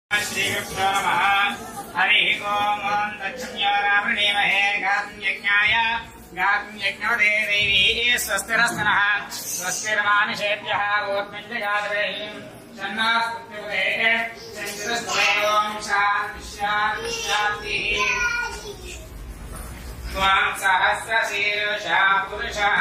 श्रीकृष्णो नमः। हरिः ओम् दक्षिण्यो रावणीमहे गातुं यज्ञाय गातुं यज्ञवते देवी स्वस्तिरस्तनः स्वस्तिर्मानुषेभ्यः ऊर्ध्वं जगादवेहिं शन्नास्तुत्युदे चन्द्रस्वे ॐ शान्तिः त्वां सहस्रशीर्षा पुरुषः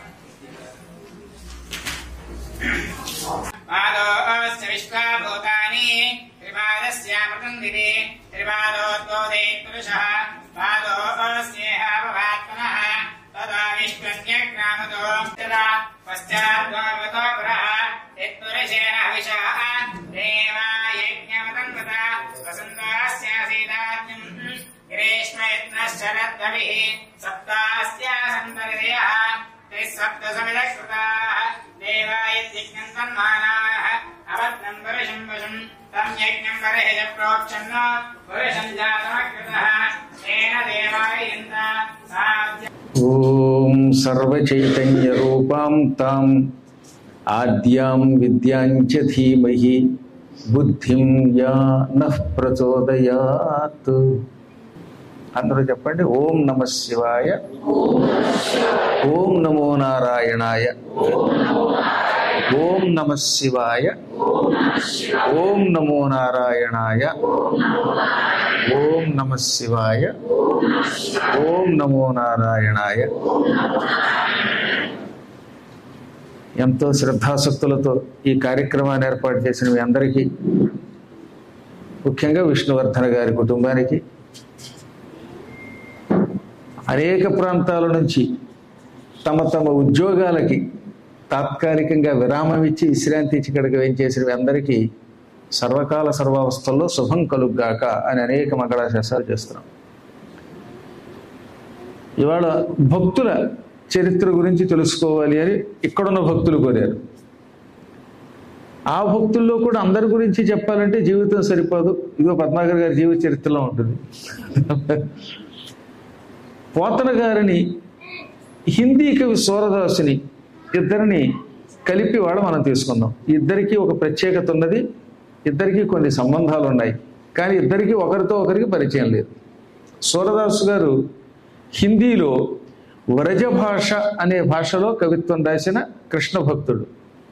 पादोऽस्य विश्वभूतानि त्रिपादस्यामृतं दिवे त्रिपादोद्बोधे पुरुषः पादोऽस्येह भवात्मनः तदा विष्णुन्यग्रामतो तदा पश्चाद्वामतो पुरः यत्पुरुषेण हविषः देवायज्ञमतन्वता वसन्तास्यासीदात्म्यं ग्रीष्मयत्नश्चरद्भविः सप्तास्यासन्तर्दयः ते सप्तसमिदकृताः देवायज्ञं तन्मानाः अवत्नं पुरुषं वशं तं यज्ञं वरेह प्रोक्षन्न पुरुषं जातमकृतः तेन देवायन्त साध्य ఓం సర్వచైతన్య రూపాం తాం ఆద్యాం విద్యాం చ ధీమహి బుద్ధిం యా నః ప్రచోదయాత్. అందరూ చెప్పండి. ఓం నమః శివాయ, ఓం నమో నారాయణాయ, ఓం నమః శివాయ, ఓం నమో నారాయణాయ, ఓం నమః శివాయ, ఓం నమో నారాయణాయ. ఎంతో శ్రద్ధాసక్తులతో ఈ కార్యక్రమాన్ని ఏర్పాటు చేసిన మీ అందరికీ, ముఖ్యంగా విష్ణువర్ధన గారి కుటుంబానికి, అనేక ప్రాంతాల నుంచి తమ తమ ఉద్యోగాలకి తాత్కాలికంగా విరామం ఇచ్చి విశ్రాంతి ఇచ్చి ఇక్కడికి వేయించేసిన మీ అందరికీ సర్వకాల సర్వావస్థల్లో శుభం కలుగ్గాక అని అనేక మంగళాశాసనాలు చేస్తున్నాం. ఇవాళ భక్తుల చరిత్ర గురించి తెలుసుకోవాలి అని ఇక్కడున్న భక్తులు కోరారు. ఆ భక్తుల్లో కూడా అందరి గురించి చెప్పాలంటే జీవితం సరిపోదు. ఇదిగో పద్మాకర్ గారి జీవిత చరిత్రలో ఉంటుంది. పోతన గారిని, హిందీ కవి సూరదాసుని, ఇద్దరిని కలిపి వాడు మనం తీసుకుందాం. ఇద్దరికీ ఒక ప్రత్యేకత ఉన్నది, ఇద్దరికీ కొన్ని సంబంధాలు ఉన్నాయి, కానీ ఇద్దరికీ ఒకరితో ఒకరికి పరిచయం లేదు. సూరదాసు గారు హిందీలో వ్రజ భాష అనే భాషలో కవిత్వం రాసిన కృష్ణ భక్తుడు.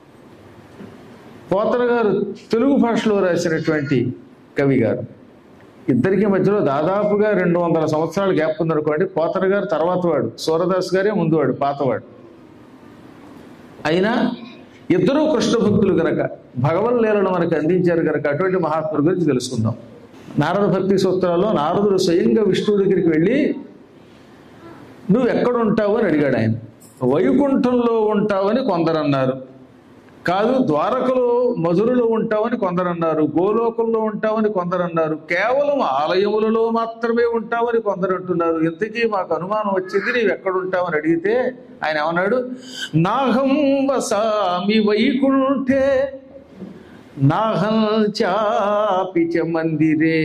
పోతన గారు తెలుగు భాషలో రాసినటువంటి కవి గారు. ఇద్దరికి మధ్యలో దాదాపుగా 200 సంవత్సరాల గ్యాప్ ఉందనుకోండి. పోతన గారు తర్వాత వాడు, సూరదాసు గారే ముందు వాడు, పాతవాడు. అయినా ఇద్దరూ కృష్ణ భక్తులు గనక, భగవన్ లీలను మనకు అందించారు గనక అటువంటి మహాత్ముల గురించి తెలుసుకుందాం. నారద భక్తి సూత్రాల్లో నారదుడు స్వయంగా విష్ణువు దగ్గరికి వెళ్ళి నువ్వు ఎక్కడుంటావు అని అడిగాడు. ఆయన వైకుంఠంలో ఉంటావని కొందరన్నారు, కాదు ద్వారకలో మధురలో ఉంటావని కొందరన్నారు, గోలోకంలో ఉంటావని కొందరన్నారు, కేవలం ఆలయములలో మాత్రమే ఉంటావని కొందరు అంటున్నారు. ఇంతకీ మాకు అనుమానం వచ్చింది, నీవు ఎక్కడుంటావని అడిగితే ఆయన ఏమన్నాడు, నాహం వసామి వైకుంఠే నాహం చాపి చ మందిరే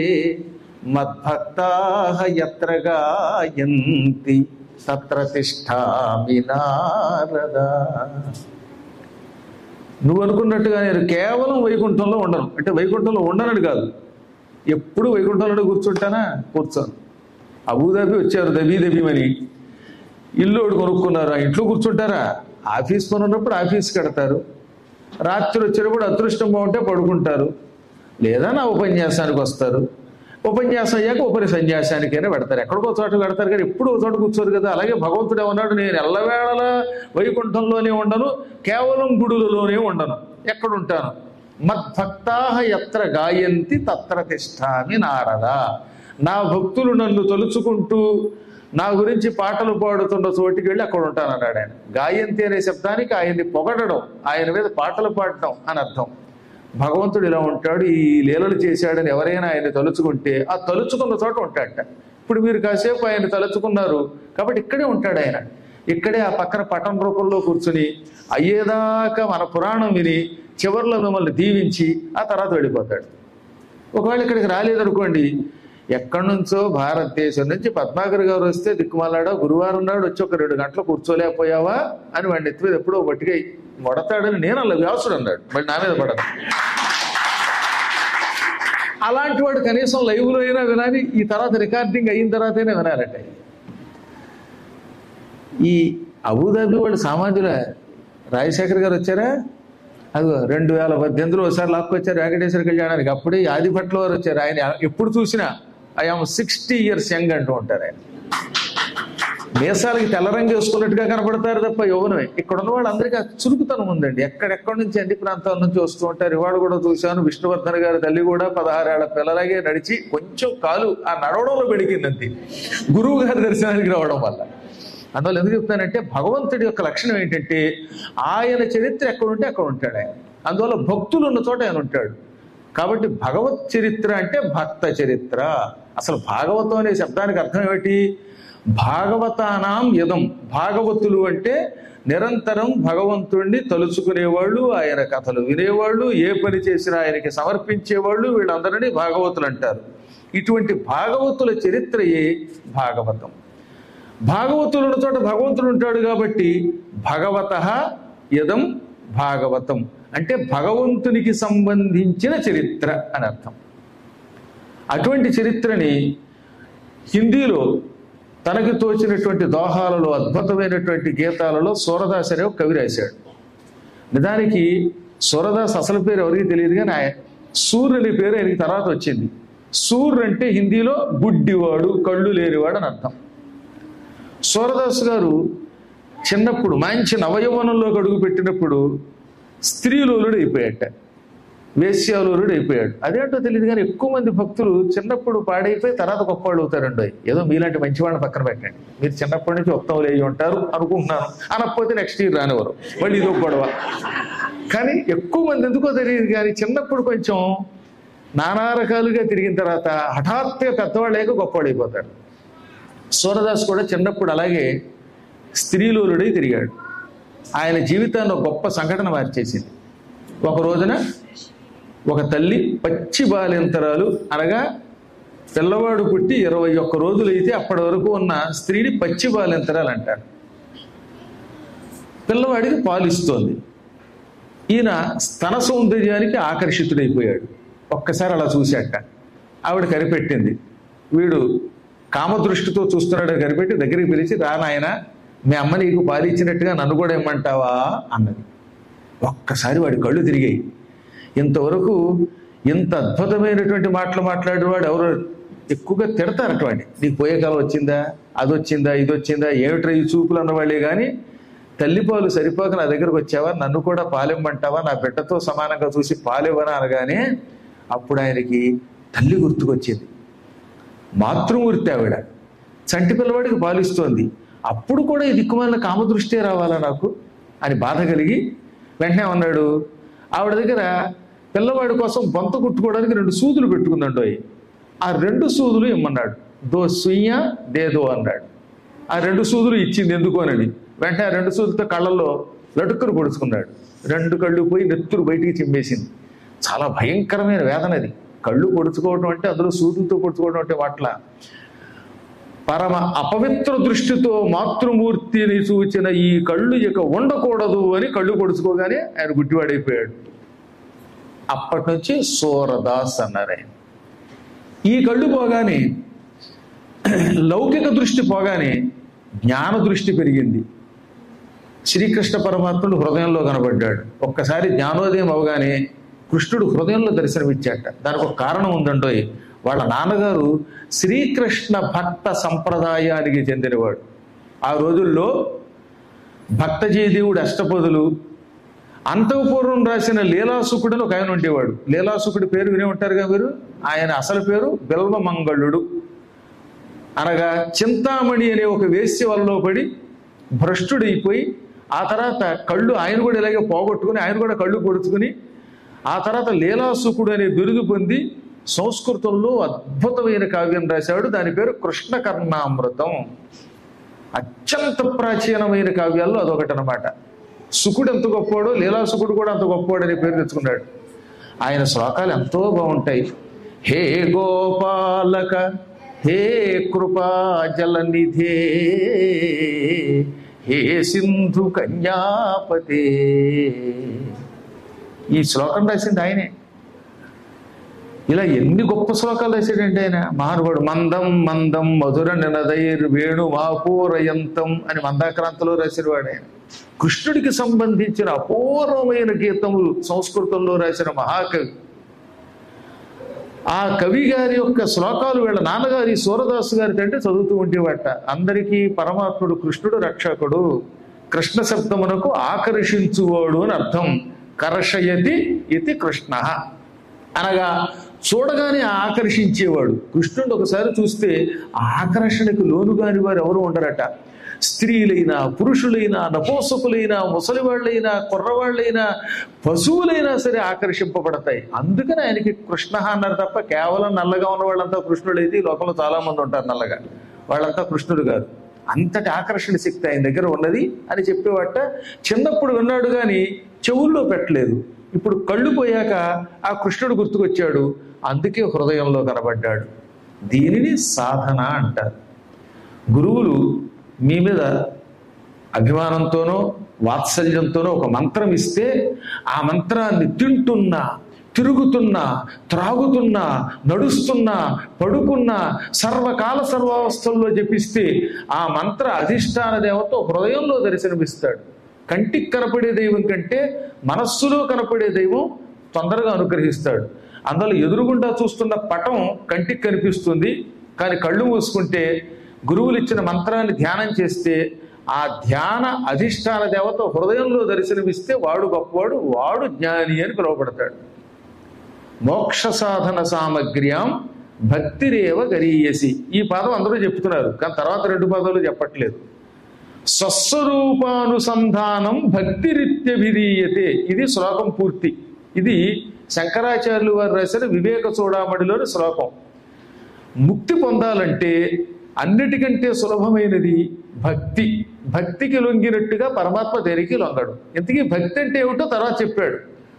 మద్భక్తాః యత్ర గాయంతి తత్ర తిష్ఠామి నారద. నువ్వు అనుకున్నట్టుగా నేను కేవలం వైకుంఠంలో ఉండను, అంటే వైకుంఠంలో ఉండనని కాదు, ఎప్పుడు వైకుంఠంలో కూర్చుంటానా, కూర్చోను. అబుదాబి వచ్చారు దబీమని, ఇల్లు ఒకటి కొనుక్కున్నారు, ఆ ఇంట్లో కూర్చుంటారా? ఆఫీస్ పని ఉన్నప్పుడు ఆఫీస్కి కడతారు, రాత్రి వచ్చినప్పుడు అదృష్టం బాగుంటే పడుకుంటారు, లేదా నా ఉపన్యాసానికి వస్తారు, ఉపన్యాసం అయ్యాక ఉపరి సన్యాసానికైనా పెడతారు, ఎక్కడికో చోట పెడతారు, కానీ ఎప్పుడు ఒక చోట కూర్చోరు కదా. అలాగే భగవంతుడు ఏమన్నాడు, నేను ఎల్లవేళలా వైకుంఠంలోనే ఉండను, కేవలం గుడులలోనే ఉండను, ఎక్కడుంటాను. మద్భక్తాః యత్ర గాయంతి తత్ర తిష్ఠామి నారద. నా భక్తులు నన్ను తలుచుకుంటూ నా గురించి పాటలు పాడుతున్న చోటికి వెళ్ళి అక్కడ ఉంటానన్నాడు ఆయన. గాయంతి అనే శబ్దానికి ఆయన్ని పొగడడం, ఆయన మీద పాటలు పాడటం అని అర్థం. భగవంతుడు ఇలా ఉంటాడు, ఈ లీలలు చేశాడని ఎవరైనా ఆయన్ని తలుచుకుంటే ఆ తలుచుకున్న చోట ఉంటాడట. ఇప్పుడు మీరు కాసేపు ఆయన తలుచుకున్నారు కాబట్టి ఇక్కడే ఉంటాడు ఆయన. ఇక్కడే ఆ పక్కన పటం రూపంలో కూర్చుని అయ్యేదాకా మన పురాణం విని చివర్లో మిమ్మల్ని దీవించి ఆ తర్వాత వెళ్ళిపోతాడు. ఒకవేళ ఇక్కడికి రాలేదనుకోండి, ఎక్కడి నుంచో భారతదేశం నుంచి పద్మాకర్ గారు వస్తే దిక్కుమాలాడా, గురువారం నాడు వచ్చి ఒక 2 గంటలు కూర్చోలేకపోయావా అని వాడిని ఎత్తి మీద ఎప్పుడో గట్టిగా మొడతాడని నేను అలా వ్యాసుడు అన్నాడు. మళ్ళీ నా మీద పడదు. అలాంటి వాడు కనీసం లైవ్లో అయినా వినాలి, ఈ తర్వాత రికార్డింగ్ అయిన తర్వాత అయినా వినాలట. ఈ అబుదాబి వాళ్ళు సామాన్యుల రాజశేఖర్ గారు వచ్చారా, అది 2018లో ఒకసారి లాక్కొచ్చారు వెంకటేశ్వర కళ్యాణానికి. అప్పుడే ఆదిభట్ల వారు వచ్చారు. ఆయన ఎప్పుడు చూసినా ఐఎమ్ 60 years యంగ్ అంటూ ఉంటారు. ఆయన మీసాలకి తెల్లరంగు వేసుకున్నట్టుగా కనపడతారు తప్ప యౌవనమే. ఇక్కడ ఉన్న వాళ్ళు అందరికీ చురుకుతనం ఉందండి. ఎక్కడెక్కడి నుంచి అన్ని ప్రాంతాల నుంచి వస్తూ ఉంటారు. ఇవాడు కూడా చూశాను, విష్ణువర్ధన్ గారి తల్లి కూడా 16 ఏళ్ల పిల్లలాగే నడిచి కొంచెం కాలు ఆ నడవడంలో పెడికిందంతే, గురువు గారి దర్శనానికి రావడం వల్ల. అందువల్ల ఎందుకు చెప్తానంటే, భగవంతుడి యొక్క లక్షణం ఏంటంటే ఆయన చరిత్ర ఎక్కడుంటే అక్కడ ఉంటాడు ఆయన. అందువల్ల భక్తులు ఉన్న చోట ఆయన ఉంటాడు. కాబట్టి భగవత్ చరిత్ర అంటే భక్త చరిత్ర. అసలు భాగవతం అనే శబ్దానికి అర్థం ఏమిటి? భాగవతానాం యదం. భాగవతులు అంటే నిరంతరం భగవంతుడిని తలుచుకునేవాళ్ళు, ఆయన కథలు వినేవాళ్ళు, ఏ పని చేసినా ఆయనకి సమర్పించేవాళ్ళు, వీళ్ళందరినీ భాగవతులు అంటారు. ఇటువంటి భాగవతుల చరిత్రయే భాగవతం. భాగవతుల చోట భగవంతుడు ఉంటాడు కాబట్టి భగవతః యదం భాగవతం అంటే భగవంతునికి సంబంధించిన చరిత్ర అని అర్థం. అటువంటి చరిత్రని హిందీలో తనకి తోచినటువంటి దోహాలలో, అద్భుతమైనటువంటి గీతాలలో సూరదాస్ అనే ఒక కవి రాశాడు. నిజానికి సూరదాస్ అసలు పేరు ఎవరికి తెలియదు, కానీ సూర్ అనే పేరు ఆయనకి తర్వాత వచ్చింది. సూర్ అంటే హిందీలో గుడ్డివాడు, కళ్ళు లేనివాడు అని అర్థం. సూరదాస్ గారు చిన్నప్పుడు మంచి నవయవనంలోకి అడుగు పెట్టినప్పుడు స్త్రీలోలుడు అయిపోయాట, వేశ్యాలోలుడు అయిపోయాడు. అదేంటో తెలియదు కానీ ఎక్కువ మంది భక్తులు చిన్నప్పుడు పాడైపోయి తర్వాత గొప్పవాళ్ళు అవుతారండి. ఏదో మీలాంటి మంచివాడిని పక్కన పెట్టండి, మీరు చిన్నప్పటి నుంచి ఉత్తములు అయ్యి ఉంటారు అనుకుంటున్నాను, అనకపోతే నెక్స్ట్ ఇయర్ రానివారు, మళ్ళీ ఇదో గొడవ. కానీ ఎక్కువ మంది ఎందుకో తెలియదు కానీ చిన్నప్పుడు కొంచెం నానా రకాలుగా తిరిగిన తర్వాత హఠాత్తుగా పెద్దవాళ్ళు లేక గొప్పవాడు అయిపోతాడు. సూరదాస్ కూడా చిన్నప్పుడు అలాగే స్త్రీలోలుడై తిరిగాడు. ఆయన జీవితాన్ని ఒక గొప్ప సంఘటన మార్చేసింది. ఒక రోజున ఒక తల్లి పచ్చి బాలింతరాలు అనగా పిల్లవాడు పుట్టి 21 రోజులు అయితే అప్పటి వరకు ఉన్న స్త్రీని పచ్చి బాలింతరాలు అంటారు. పిల్లవాడికి పాలిస్తోంది. ఈయన స్తన సౌందర్యానికి ఆకర్షితుడైపోయాడు. ఒక్కసారి అలా చూశాట. ఆవిడ కనిపెట్టింది, వీడు కామదృష్టితో చూస్తున్నాడు కనిపెట్టి దగ్గరికి పిలిచి, రా నాయన, మీ అమ్మ నీకు పాలిచ్చినట్టుగా నన్ను కూడా ఇమ్మంటావా అన్నది. ఒక్కసారి వాడి కళ్ళు తిరిగాయి. ఇంతవరకు ఇంత అద్భుతమైనటువంటి మాటలు మాట్లాడేవాడు ఎవరు ఎక్కువగా తిడతారు అటువంటి, నీకు పోయే కాలం వచ్చిందా, అది వచ్చిందా, ఇది వచ్చిందా, ఏమిట్రా ఈ చూపులు అన్నవాళ్ళే కానీ తల్లిపాలు సరిపోక నా దగ్గరకు వచ్చావా, నన్ను కూడా పాలిమ్మంటావా, నా బిడ్డతో సమానంగా చూసి పాలివ్వనా అనగానే అప్పుడు ఆయనకి తల్లి గుర్తుకొచ్చింది. మాతృమూర్తి ఆవిడ చంటి పిల్లవాడికి పాలిస్తోంది. అప్పుడు కూడా ఈ దిక్కుమాలిన కామదృష్టే రావాలా నాకు అని బాధ కలిగి వెంటనే ఉన్నాడు. ఆవిడ దగ్గర పిల్లవాడి కోసం బొంత కుట్టుకోవడానికి 2 సూదులు పెట్టుకుందండో. ఆ 2 సూదులు ఇమ్మన్నాడు. దో సుయ్య దేదో అన్నాడు. ఆ 2 సూదులు ఇచ్చింది ఎందుకోనని. వెంటనే ఆ 2 సూదులతో కళ్ళల్లో లటుక్కును పొడుచుకున్నాడు. 2 కళ్ళు పోయి నెత్తురు బయటికి చిమ్మేసింది. చాలా భయంకరమైన వేదన అది. కళ్ళు పొడుచుకోవడం అంటే, అందులో సూదులతో పొడుచుకోవడం అంటే వాట్ల పరమ అపవిత్ర దృష్టితో మాతృమూర్తిని చూచిన ఈ కళ్ళు ఇక ఉండకూడదు అని కళ్ళు పొడుచుకోగానే ఆయన గుడ్డివాడైపోయాడు. అప్పటి నుంచి సూరదాస్ అన్నారు ఆయన. ఈ కళ్ళు పోగానే, లౌకిక దృష్టి పోగానే జ్ఞాన దృష్టి పెరిగింది. శ్రీకృష్ణ పరమాత్ముడు హృదయంలో కనబడ్డాడు. ఒక్కసారి జ్ఞానోదయం అవగానే కృష్ణుడు హృదయంలో దర్శనమిచ్చాట. దానికి ఒక కారణం ఉందండోయ్. వాళ్ళ నాన్నగారు శ్రీకృష్ణ భక్త సంప్రదాయానికి చెందినవాడు. ఆ రోజుల్లో భక్తజయదేవుడు అష్టపదులు, అంతఃపూర్వం రాసిన లీలాసుకుడు అని ఒక ఆయన ఉండేవాడు. లీలాసుకుడి పేరు వినే ఉంటారుగా మీరు. ఆయన అసలు పేరు బిల్వమంగళుడు. అనగా చింతామణి అనే ఒక వేశ్య వలలో పడి భ్రష్టుడైపోయి ఆ తర్వాత కళ్ళు ఆయన కూడా ఇలాగే పోగొట్టుకుని ఆయన కూడా కళ్ళు పొడుచుకుని ఆ తర్వాత లీలాసుకుడు అనే బిరుదు పొంది సంస్కృతంలో అద్భుతమైన కావ్యం రాశాడు. దాని పేరు కృష్ణ కర్ణామృతం. అత్యంత ప్రాచీనమైన కావ్యాల్లో అదొకటి అనమాట. సుకుడు ఎంత గొప్పవాడో లీలాసుకుడు కూడా అంత గొప్పవాడు అనే పేరు తెచ్చుకున్నాడు. ఆయన శ్లోకాలు ఎంతో బాగుంటాయి. హే గోపాలక హే కృపా జలనిధే హే సింధు కన్యాపతే. ఈ శ్లోకం రాసింది ఆయనే. ఇలా ఎన్ని గొప్ప శ్లోకాలు రాశాడంటే ఆయన మహానుభావుడు. మందం మందం మధుర నినదైర్ వేణు మాపూరయంతం అని మందాక్రాంతలో రాసినవాడు ఆయన. కృష్ణుడికి సంబంధించిన అపూర్వమైన గీతములు సంస్కృతంలో రాసిన మహాకవి. ఆ కవి గారి యొక్క శ్లోకాలు వీళ్ళ నాన్నగారి సూరదాసు గారి కంటే చదువుతూ ఉండేవాట. అందరికీ పరమాత్ముడు కృష్ణుడు రక్షకుడు, కృష్ణ శబ్దమునకు ఆకర్షించువాడు అని అర్థం. కర్షయతి ఇది కృష్ణ అనగా చూడగానే ఆకర్షించేవాడు. కృష్ణుడు ఒకసారి చూస్తే ఆకర్షణకు లోను కాని వారు ఎవరు ఉండరట. స్త్రీలైనా పురుషులైనా నపోసకులైనా ముసలివాళ్ళైనా కుర్రవాళ్ళైనా పశువులైనా సరే ఆకర్షింపబడతాయి. అందుకని ఆయనకి కృష్ణ అన్నారు తప్ప కేవలం నల్లగా ఉన్న వాళ్ళంతా కృష్ణుడు అయితే ఈ లోకంలో చాలా మంది ఉంటారు నల్లగా, వాళ్ళంతా కృష్ణుడు కాదు. అంతటి ఆకర్షణ శక్తి ఆయన దగ్గర ఉన్నది అని చెప్పేవాట. చిన్నప్పుడు విన్నాడు కానీ చెవుల్లో పెట్టలేదు. ఇప్పుడు కళ్ళు పోయాక ఆ కృష్ణుడు గుర్తుకొచ్చాడు, అందుకే హృదయంలో కనబడ్డాడు. దీనిని సాధన అంటారు. గురువులు మీ మీద అభిమానంతోనో వాత్సల్యంతోనో ఒక మంత్రం ఇస్తే ఆ మంత్రాన్ని తింటున్నా, తిరుగుతున్నా, త్రాగుతున్నా, నడుస్తున్నా, పడుకున్నా, సర్వకాల సర్వావస్థల్లో జపిస్తే ఆ మంత్ర అధిష్టాన దేవత హృదయంలో దర్శనమిస్తాడు. కంటికి కనపడే దైవం కంటే మనస్సులో కనపడే దైవం తొందరగా అనుగ్రహిస్తాడు. అందులో ఎదురుగుండా చూస్తున్న పటం కంటికి కనిపిస్తుంది, కానీ కళ్ళు మూసుకుంటే గురువులు ఇచ్చిన మంత్రాన్ని ధ్యానం చేస్తే ఆ ధ్యాన అధిష్టాన దేవత హృదయంలో దర్శనమిస్తే వాడు గొప్పవాడు, వాడు జ్ఞాని అని పిలువబడతాడు. మోక్ష సాధన సామగ్ర్యాం భక్తిరేవ గరీయసి. ఈ పదం అందరూ చెప్తున్నారు, కానీ తర్వాత 2 పదాలు చెప్పట్లేదు. స్వస్వరూపానుసంధానం భక్తిరిత్యభిధీయతే. ఇది శ్లోకం పూర్తి. ఇది శంకరాచార్యులు వారు రాసిన వివేక చూడామణిలోని శ్లోకం. ముక్తి పొందాలంటే అన్నిటికంటే సులభమైనది భక్తి. భక్తికి లొంగినట్టుగా పరమాత్మ దేనికి లొంగడు. ఇంతకీ భక్తి అంటే ఏమిటో తర్వాత చెప్పాడు.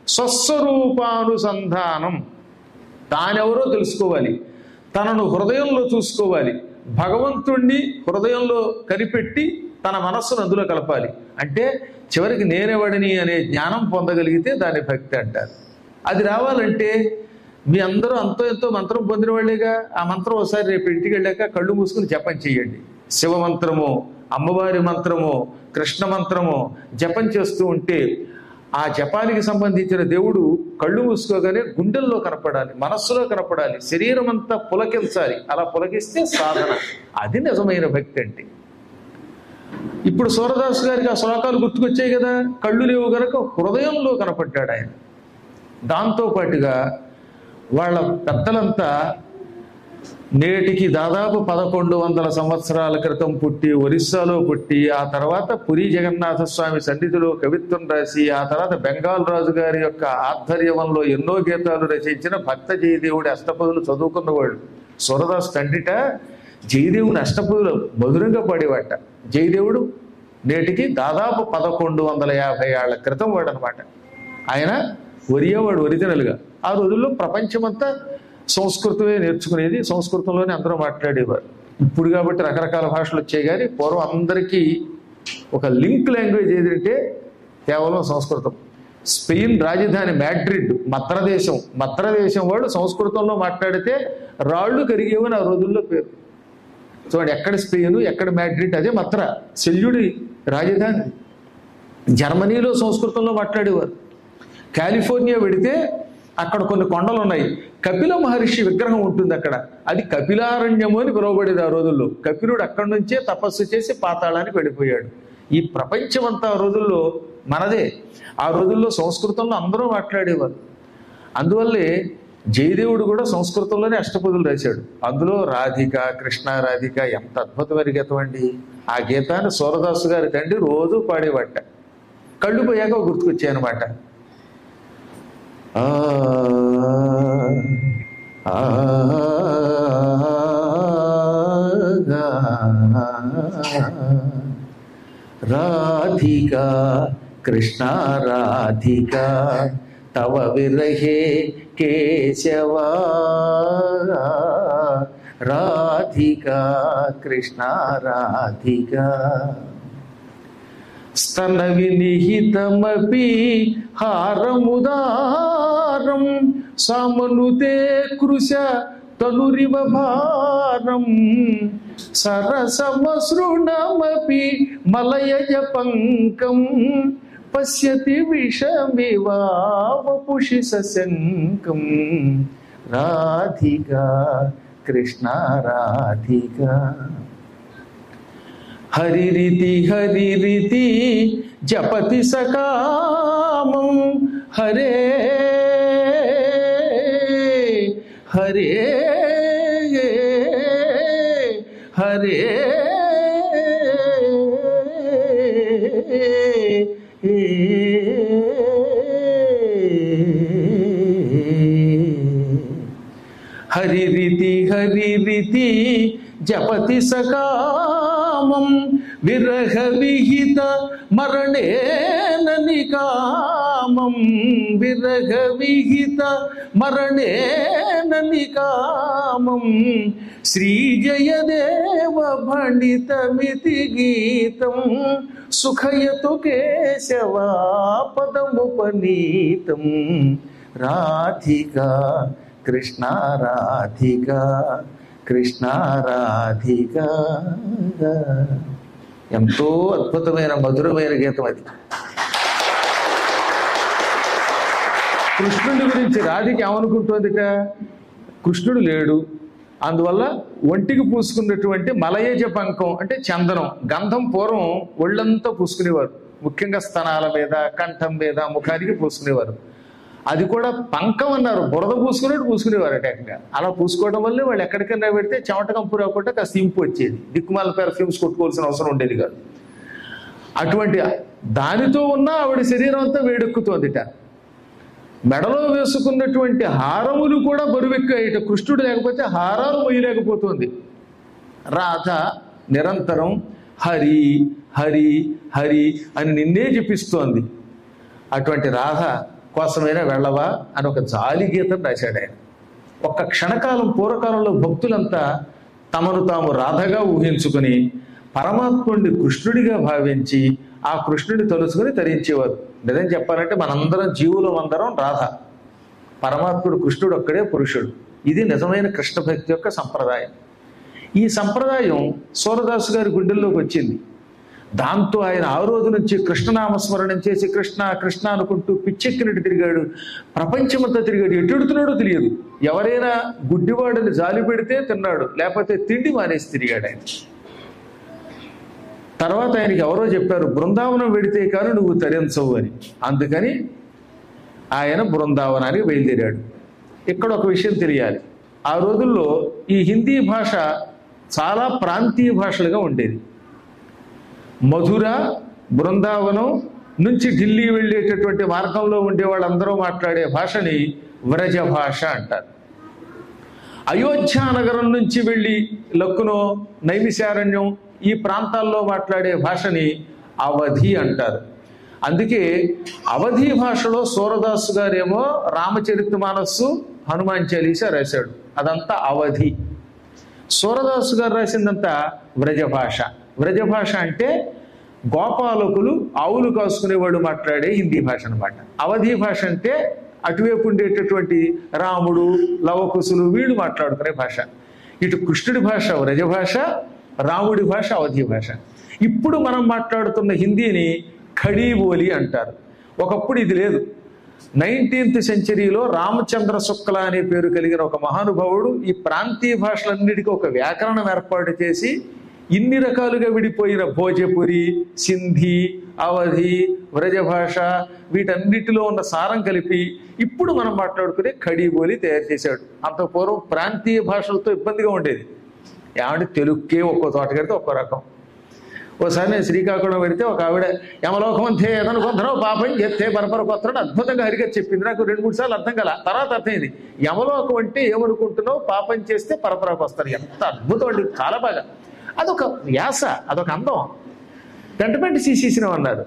స్వస్వరూపానుసంధానం, తానెవరో తెలుసుకోవాలి, తనను హృదయంలో చూసుకోవాలి, భగవంతుణ్ణి హృదయంలో కనిపెట్టి తన మనస్సును అందులో కలపాలి. అంటే చివరికి నేనేవాడిని అనే జ్ఞానం పొందగలిగితే దాన్ని భక్తి అంటారు. అది రావాలంటే మీ అందరూ అంతో ఎంతో మంత్రం పొందిన వాళ్ళేగా. ఆ మంత్రం ఒకసారి రేపు ఇంటికి వెళ్ళాక కళ్ళు మూసుకుని జపం చేయండి. శివ మంత్రము, అమ్మవారి మంత్రము, కృష్ణ మంత్రము జపం చేస్తూ ఉంటే ఆ జపానికి సంబంధించిన దేవుడు కళ్ళు మూసుకోగానే గుండెల్లో కనపడాలి, మనస్సులో కనపడాలి, శరీరం అంతా పులకించాలి. అలా పులకిస్తే సాధన. అది నిజమైన భక్తి అంటే. ఇప్పుడు సూరదాసు గారికి ఆ శ్లోకాలు గుర్తుకొచ్చాయి కదా. కళ్ళు లేవు గనక హృదయంలో కనపడ్డాడు ఆయన. దాంతో పాటుగా వాళ్ళ పెద్దలంతా నేటికి దాదాపు 1100 సంవత్సరాల క్రితం పుట్టి ఒరిస్సాలో పుట్టి ఆ తర్వాత పురి జగన్నాథ స్వామి సన్నిధిలో కవిత్వం రాసి ఆ తర్వాత బెంగాల్ రాజు గారి యొక్క ఆధ్వర్యంలో ఎన్నో గీతాలు రచించిన భక్త జయదేవుడి అష్టపదులు చదువుకున్నవాడు. సూరదాసు తండ్రిట జయదేవుని అష్టపదులు మధురంగా పాడేవాట. జయదేవుడు నేటికి దాదాపు 1150 ఏళ్ల క్రితం వాడు అనమాట. ఆయన ఒరియావాడు ఒరిజినల్గా. ఆ రోజుల్లో ప్రపంచమంతా సంస్కృతమే నేర్చుకునేది, సంస్కృతంలోనే అందరూ మాట్లాడేవారు. ఇప్పుడు కాబట్టి రకరకాల భాషలు వచ్చాయి, కానీ పూర్వం అందరికీ ఒక లింక్ లాంగ్వేజ్ ఏదంటే కేవలం సంస్కృతం. స్పెయిన్ రాజధాని మ్యాడ్రిడ్, మద్రదేశం వాళ్ళు సంస్కృతంలో మాట్లాడితే రాళ్ళు కరిగేవని ఆ రోజుల్లో పేరు. చూడండి, ఎక్కడ స్పెయిన్, ఎక్కడ మ్యాడ్రిడ్, అదే మద్ర, శల్యుడి రాజధాని. జర్మనీలో సంస్కృతంలో మాట్లాడేవారు. కాలిఫోర్నియా వెడితే అక్కడ కొన్ని కొండలు ఉన్నాయి, కపిల మహర్షి విగ్రహం ఉంటుంది అక్కడ. అది కపిలారణ్యము అని పిలువబడేది ఆ రోజుల్లో. కపిలుడు అక్కడి నుంచే తపస్సు చేసి పాతాళానికి వెళ్ళిపోయాడు. ఈ ప్రపంచం అంతా ఆ రోజుల్లో మనదే. ఆ రోజుల్లో సంస్కృతంలో అందరూ మాట్లాడేవారు. అందువల్లే జయదేవుడు కూడా సంస్కృతంలోనే అష్టపదులు రాశాడు. అందులో రాధిక, కృష్ణ రాధిక ఎంత అద్భుతమైన గీతం అండి. ఆ గీతాన్ని సూరదాసు గారి తండ్రి రోజు పాడేవాట. కళ్ళు పోయాక గుర్తుకొచ్చాయన్నమాట. రాధికా కృష్ణ రాధికా తవ విరహే కేశవా, రాధికా కృష్ణ రాధికా. స్తన వినిహితమపి హారముదారం సామనుతే కృశ తనురివ భారం సరసమసృణమపి మలయజ పంకం పశ్యతి విషమివావపుషి సశంకం రాధికా కృష్ణ రాధికా హరిరితి జపతి సకామం హరే హరే హరే హరిరితి జపతి సకామం విరహ విహిత మరణేన నికామం విరహ విహిత మరణేన నికామం శ్రీజయదేవ భణితమితి గీతం సుఖయతు కేశవా పదముపనీతం రాధికా కృష్ణ రాధికా కృష్ణ రాధికా. ఎంతో అద్భుతమైన మధురమైన గీతం అది. కృష్ణుడి గురించి రాధిక ఏమనుకుంటోందిట, కృష్ణుడు లేడు, అందువల్ల ఒంటికి పూసుకున్నటువంటి మలయజ పంకం అంటే చందనం, గంధం పూర్వం ఒళ్ళంతా పూసుకునేవారు, ముఖ్యంగా స్తనాల మీద, కంఠం మీద, ముఖానికి పూసుకునేవారు. అది కూడా పంకం అన్నారు, బురద పూసుకునేట్టు పూసుకునేవారు అటాక్గా. అలా పూసుకోవడం వల్లే వాళ్ళు ఎక్కడికైనా పెడితే చెమట కంపు రాకుండా కాస్త ఇంపు వచ్చేది, దిక్కుమాల పెర్ఫ్యూమ్స్ కొట్టుకోవాల్సిన అవసరం ఉండేది కాదు. అటువంటి దానితో ఉన్న ఆవిడ శరీరం అంతా వేడెక్కుతోందిట. మెడలో వేసుకున్నటువంటి హారములు కూడా బరువెక్కాయిట. కృష్ణుడు లేకపోతే హారాలు మొయ్యలేకపోతుంది. రాధ నిరంతరం హరి హరి హరి అని నిన్నే జపిస్తోంది. అటువంటి రాధ కోసమైనా వెళ్ళవా అని ఒక జాలి గీతం రాశాడు ఆయన. ఒక్క క్షణకాలం పూర్వకాలంలో భక్తులంతా తమను తాము రాధగా ఊహించుకుని పరమాత్ముడిని కృష్ణుడిగా భావించి ఆ కృష్ణుడిని తలుచుకుని తరించేవారు. నిజం చెప్పాలంటే మనందరం జీవులం అందరం రాధ, పరమాత్ముడు కృష్ణుడు ఒక్కడే పురుషుడు. ఇది నిజమైన కృష్ణ భక్తి యొక్క సంప్రదాయం. ఈ సంప్రదాయం సూరదాసు గారి గుండెల్లోకి వచ్చింది. దాంతో ఆయన ఆ రోజు నుంచి కృష్ణనామస్మరణం చేసి కృష్ణ కృష్ణ అనుకుంటూ పిచ్చెక్కినట్టు తిరిగాడు. ప్రపంచమంతా తిరిగాడు, ఎటుడుతున్నాడో తెలియదు. ఎవరైనా గుడ్డివాడిని జాలి పెడితే తిన్నాడు, లేకపోతే తిండి మానేసి తిరిగాడు ఆయన. తర్వాత ఆయనకి ఎవరో చెప్పారు, బృందావనం వెడితే కానీ నువ్వు తరించవు అని. అందుకని ఆయన బృందావనానికి బయలుదేరాడు. ఇక్కడ ఒక విషయం తెలియాలి, ఆ రోజుల్లో ఈ హిందీ భాష చాలా ప్రాంతీయ భాషలుగా ఉండేది. మధుర, బృందావనం నుంచి ఢిల్లీ వెళ్ళేటటువంటి మార్గంలో ఉండే వాళ్ళందరూ మాట్లాడే భాషని వ్రజ భాష అంటారు. అయోధ్యానగరం నుంచి వెళ్ళి లక్నో, నైమిశారణ్యం ఈ ప్రాంతాల్లో మాట్లాడే భాషని అవధి అంటారు. అందుకే అవధి భాషలో సూరదాసు గారేమో రామచరితమానస్సు, హనుమాన్ చాలీసా రాశాడు, అదంతా అవధి. సూరదాసు గారు రాసిందంతా వ్రజభాష. వ్రజభాష అంటే గోపాలకులు, ఆవులు కాసుకునేవాడు మాట్లాడే హిందీ భాష అనమాట. అవధి భాష అంటే అటువైపు ఉండేటటువంటి రాముడు, లవకుశులు వీళ్ళు మాట్లాడుకునే భాష. ఇటు కృష్ణుడి భాష వ్రజభాష, రాముడి భాష అవధి భాష. ఇప్పుడు మనం మాట్లాడుతున్న హిందీని ఖడీ బోలి అంటారు. ఒకప్పుడు ఇది లేదు. 19th సెంచరీలో రామచంద్ర శుక్ల అనే పేరు కలిగిన ఒక మహానుభావుడు ఈ ప్రాంతీయ భాషలన్నిటికీ ఒక వ్యాకరణం ఏర్పాటు చేసి ఇన్ని రకాలుగా విడిపోయిన భోజపురి, సింధీ, అవధి, వ్రజభాష వీటన్నిటిలో ఉన్న సారం కలిపి ఇప్పుడు మనం మాట్లాడుకునే ఖడీ బోలి తయారు చేశాడు. అంత పూర్వం ప్రాంతీయ భాషలతో ఇబ్బందిగా ఉండేది. ఏమంటే తెలుగుకే ఒక్కో తోట కడితే ఒక్కో రకం. ఓసారి నేను శ్రీకాకుళం పెడితే ఒక ఆవిడ యమలోకమంతే ఏదనుకుంటున్నావు పాపం చెప్తే పరపర కొత్తడు అద్భుతంగా హరిగా చెప్పింది. నాకు 2-3 సార్లు అర్థం కల, తర్వాత అర్థమైంది. యమలోకం అంటే ఏమనుకుంటున్నావు, పాపం చేస్తే పరపరకు వస్తారు. ఎంత అద్భుతం అండి, చాలా బాగా. అదొక వ్యాస, అదొక అందం. గంటపెట్టి సీసీసినాం అన్నారు.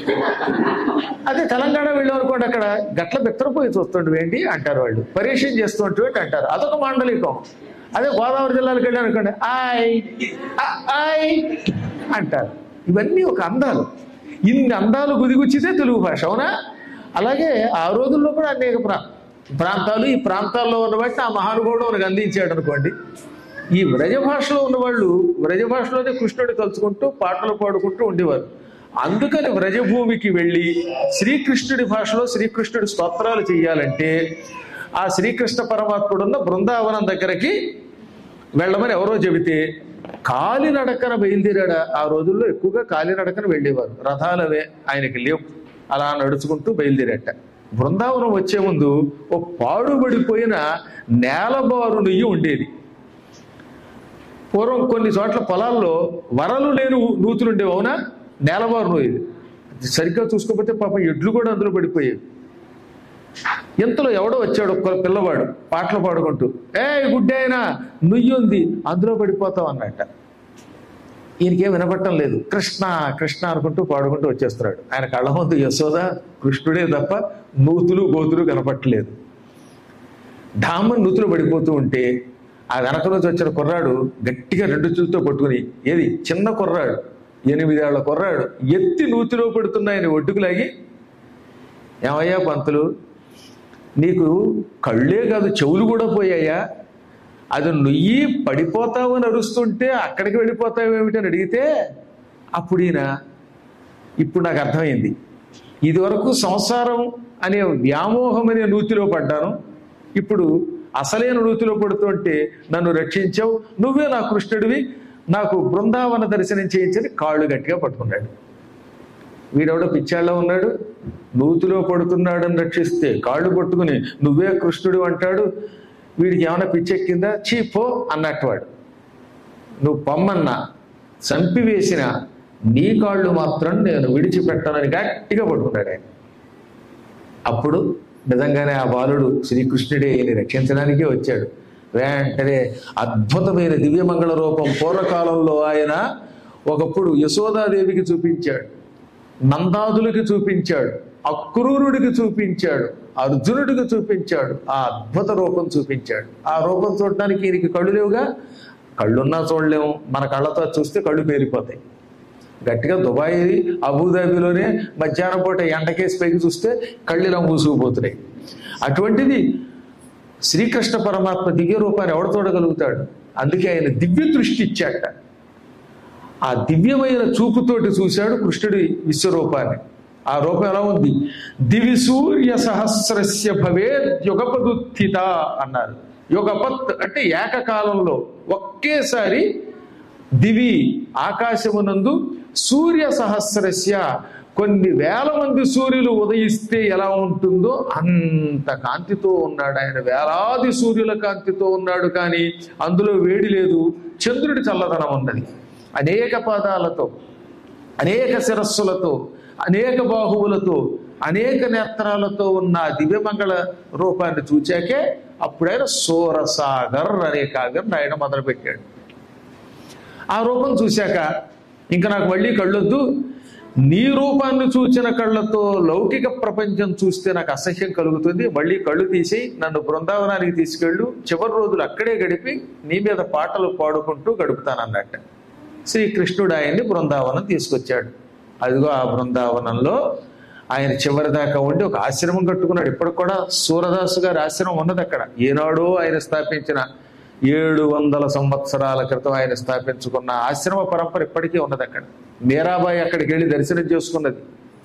అదే తెలంగాణ వెళ్ళాం అనుకోండి, అక్కడ గట్ల బిత్తరపోయి చూస్తుంటే ఏంటి అంటారు వాళ్ళు, పరీక్ష చేస్తుంటే అంటారు, అదొక మాండలికం. అదే గోదావరి జిల్లాలకు వెళ్ళాం అనుకోండి, ఆయ్ ఆయ్ అంటారు. ఇవన్నీ ఒక అందాలు. ఇన్ని అందాలు గుదిగుచ్చితే తెలుగు భాష, అవునా? అలాగే ఆ రోజుల్లో కూడా అనేక ప్రాంతాలు, ఈ ప్రాంతాల్లో ఉన్న వాటిని ఆ మహానుభావుడు మనకు అందించాడు అనుకోండి. ఈ వ్రజ భాషలో ఉన్నవాళ్ళు వ్రజ భాషలోనే కృష్ణుడి తలుచుకుంటూ పాటలు పాడుకుంటూ ఉండేవారు. అందుకని వ్రజభూమికి వెళ్ళి శ్రీకృష్ణుడి భాషలో శ్రీకృష్ణుడి స్తోత్రాలు చేయాలంటే ఆ శ్రీకృష్ణ పరమాత్ముడు ఉన్న బృందావనం దగ్గరికి వెళ్ళమని ఎవరో చెబితే కాలినడకన బయలుదేరాడు. ఆ రోజుల్లో ఎక్కువగా కాలినడకన వెళ్ళేవారు, రథాలవే ఆయనకి లేవు. అలా నడుచుకుంటూ బయలుదేరట. బృందావనం వచ్చే ముందు ఓ పాడుబడిపోయిన నేలబారు నెయ్యి ఉండేది. పూర్వం కొన్ని చోట్ల పొలాల్లో వరలు లేని నూతులు ఉండేవి, అవునా? నేలబారు నూయి సరిగ్గా చూసుకోకపోతే పాపం ఎడ్లు కూడా అందులో పడిపోయేవి. ఇంతలో ఎవడో వచ్చాడు, ఒక పిల్లవాడు పాటలు పాడుకుంటూ, గుడ్డి అయినా నుయ్యి ఉంది అందులో పడిపోతావు అన్నట్ట. ఈయనకేం వినపట్టం లేదు. కృష్ణ కృష్ణ అనుకుంటూ పాడుకుంటూ వచ్చేస్తున్నాడు. ఆయన కళ్ళ ముందు యశోద కృష్ణుడే తప్ప నూతులు గోతులు కనపట్టలేదు. ఢామన్ నూతులు పడిపోతూ ఉంటే ఆ వెనక నుంచి వచ్చిన కుర్రాడు గట్టిగా 2 చేతులతో పట్టుకుని, ఏది చిన్న కుర్రాడు 8 ఏళ్ల కుర్రాడు ఎత్తి నూతిలో పడుతున్నాయని ఒడ్డుకులాగి, ఏమయ్యా పంతులు, నీకు కళ్ళే కాదు చెవులు కూడా పోయాయా? అది నుయ్యి పడిపోతావని అరుస్తుంటే అక్కడికి వెళ్ళిపోతావేమిటని అడిగితే అప్పుడు ఇప్పుడు నాకు అర్థమైంది. ఇదివరకు సంసారం అనే వ్యామోహం అనే నూతిలో పడ్డాను, ఇప్పుడు అసలైన నూతిలో పడుతుంటే నన్ను రక్షించావు, నువ్వే నా కృష్ణుడివి, నాకు బృందావన దర్శనం చేయించని కాళ్ళు గట్టిగా పట్టుకున్నాడు. వీడెవడో పిచ్చాళ్ళ ఉన్నాడు, నూతిలో పడుతున్నాడని రక్షిస్తే కాళ్ళు పట్టుకుని నువ్వే కృష్ణుడు అంటాడు. వీడికి ఏమైనా పిచ్చెక్కిందా? చీపో అన్నట్టు వాడు. నువ్వు పొమ్మన్నా చంపివేసిన నీ కాళ్ళు మాత్రం నేను విడిచిపెట్టానని గట్టిగా పట్టుకున్నాడు ఆయన. అప్పుడు నిజంగానే ఆ బాలుడు శ్రీకృష్ణుడే రక్షించడానికే వచ్చాడు. వెంటనే అద్భుతమైన దివ్యమంగళ రూపం పూర్వకాలంలో ఆయన ఒకప్పుడు యశోదాదేవికి చూపించాడు, నందాదులకి చూపించాడు, అక్రూరుడికి చూపించాడు, అర్జునుడికి చూపించాడు. ఆ అద్భుత రూపం చూపించాడు. ఆ రూపం చూడడానికి ఈయనకి కళ్ళు లేవుగా, కళ్ళున్నా చూడలేము, మన కళ్ళతో చూస్తే కళ్ళు పేరిపోతాయి. గట్టిగా దుబాయ్ అబుదాబిలోనే మధ్యాహ్నం పూట ఎండకేసి పైకి చూస్తే కళ్ళు ఇలా మూసుకుపోతున్నాయి. అటువంటిది శ్రీకృష్ణ పరమాత్మ దివ్య రూపాన్ని ఎవడు చూడగలుగుతాడు? అందుకే ఆయన దివ్య దృష్టి ఇచ్చాట. ఆ దివ్యమైన చూపుతోటి చూశాడు కృష్ణుడి విశ్వరూపాన్ని. ఆ రూపం ఎలా ఉంది? దివి సూర్య సహస్రస్య భవేద్ యుగపదుత్థిత అన్నారు. యుగపత్ అంటే ఏకకాలంలో ఒకేసారి దివి ఆకాశమునందు సూర్య సహస్రస్య కొన్ని వేల మంది సూర్యులు ఉదయిస్తే ఎలా ఉంటుందో అంత కాంతితో ఉన్నాడు ఆయన. వేలాది సూర్యుల కాంతితో ఉన్నాడు, కానీ అందులో వేడి లేదు, చంద్రుడి చల్లదనం ఉన్నది. అనేక పాదాలతో, అనేక శిరస్సులతో, అనేక బాహువులతో, అనేక నేత్రాలతో ఉన్న దివ్యమంగళ రూపాన్ని చూచాకే అప్పుడైనా సూరసాగర్ అనే కావ్యం రాయడం మొదలుపెట్టాడు. ఆ రూపం చూశాక ఇంకా నాకు మళ్ళీ కళ్ళొద్దు, నీ రూపాన్ని చూచిన కళ్ళతో లౌకిక ప్రపంచం చూస్తే నాకు అసహ్యం కలుగుతుంది, మళ్ళీ కళ్ళు తీసి నన్ను బృందావనానికి తీసుకెళ్ళు, చివరి రోజులు అక్కడే గడిపి నీ మీద పాటలు పాడుకుంటూ గడుపుతానన్నట్ట. శ్రీకృష్ణుడు ఆయన్ని బృందావనం తీసుకొచ్చాడు. అదిగో ఆ బృందావనంలో ఆయన చివరి దాకా ఉండి ఒక ఆశ్రమం కట్టుకున్నాడు. ఇప్పటికి కూడా సూరదాసు గారి ఆశ్రమం ఉన్నది అక్కడ. ఏనాడో ఆయన స్థాపించిన 700 సంవత్సరాల క్రితం ఆయన స్థాపించుకున్న ఆశ్రమ పరంపర ఇప్పటికీ ఉన్నది అక్కడ. మీరాబాయి అక్కడికి వెళ్ళి దర్శనం చేసుకున్నది.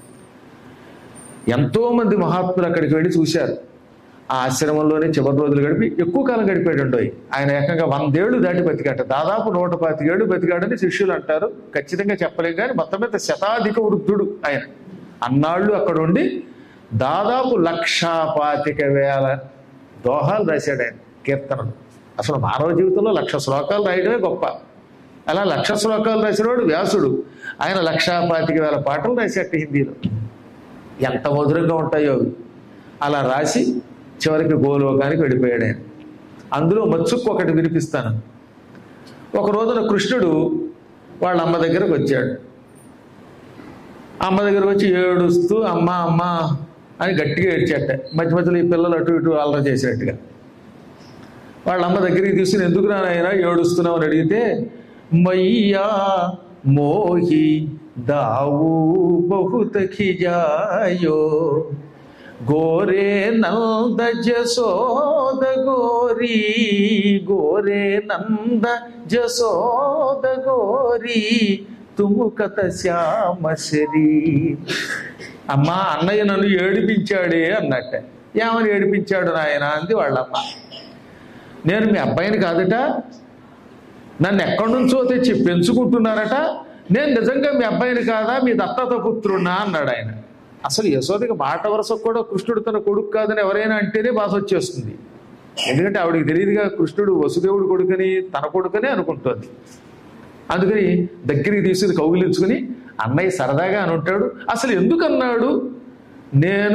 ఎంతో మంది మహాత్ములు అక్కడికి వెళ్ళి చూశారు. ఆ ఆశ్రమంలోనే చివరి రోజులు గడిపి ఎక్కువ కాలం గడిపాడు. ఆయన ఏకంగా 100 ఏళ్ళు దాటి బతికాట. దాదాపు 125 ఏళ్ళు బతికాడని శిష్యులు అంటారు. ఖచ్చితంగా చెప్పలేం, కానీ మొత్తం మీద శతాధిక వృద్ధుడు ఆయన. అన్నాళ్ళు అక్కడ ఉండి దాదాపు 125,000 దోహాలు రాశాడు ఆయన, కీర్తనలు. అసలు మానవ జీవితంలో 1,00,000 శ్లోకాలు రాయడమే గొప్ప. అలా 1,00,000 శ్లోకాలు రాసినవాడు వ్యాసుడు. ఆయన 125,000 పాటలు రాశాట హిందీలో. ఎంత మధురంగా ఉంటాయో అవి. అలా రాసి చివరికి గోలోకానికి వెళ్ళిపోయాడు ఆయన. అందులో మచ్చుక్కు ఒకటి వినిపిస్తాను. ఒక రోజున కృష్ణుడు వాళ్ళ అమ్మ దగ్గరకు వచ్చాడు. అమ్మ దగ్గరకు వచ్చి ఏడుస్తూ అమ్మ అమ్మ అని గట్టిగా ఏడ్చాట. మధ్య మధ్యలో ఈ పిల్లలు అటు ఇటు అల్లరి చేసినట్టుగా. వాళ్ళ అమ్మ దగ్గరికి తీసుకుని ఎందుకు నాయనా ఏడుస్తున్నావు అని అడిగితే, మయ్యా మోహి दाऊ बहुत खिजायो गोरे नंद जसोद गोरी गोरे नंद जसोद गोरी तुम कत श्याम श्री అమ్మా అన్నయ్య నన్ను ఏడిపించాడే అన్నట్ట. ఏమని ఏడిపించాడు నాయన అంది వాళ్ళమ్మ. నేను మీ అబ్బాయిని కాదట, నన్ను ఎక్కడి నుంచో తెచ్చి పెంచుకుంటున్నారట, నేను నిజంగా మీ అబ్బాయిని కాదా మీ దత్తత పుత్రున్నా అన్నాడు ఆయన. అసలు యశోదకి మాట వరుసకు కూడా కృష్ణుడు తన కొడుకు కాదని ఎవరైనా అంటేనే బాధ వచ్చేస్తుంది. ఎందుకంటే ఆవిడికి తెలియదుగా కృష్ణుడు వసుదేవుడు కొడుకని తన కొడుకని అనుకుంటుంది. అందుకని దగ్గరికి తీసుకుని కౌగిలించుకుని అన్నయ్య సరదాగా అని ఉంటాడు. అసలు ఎందుకు అన్నాడు, నేను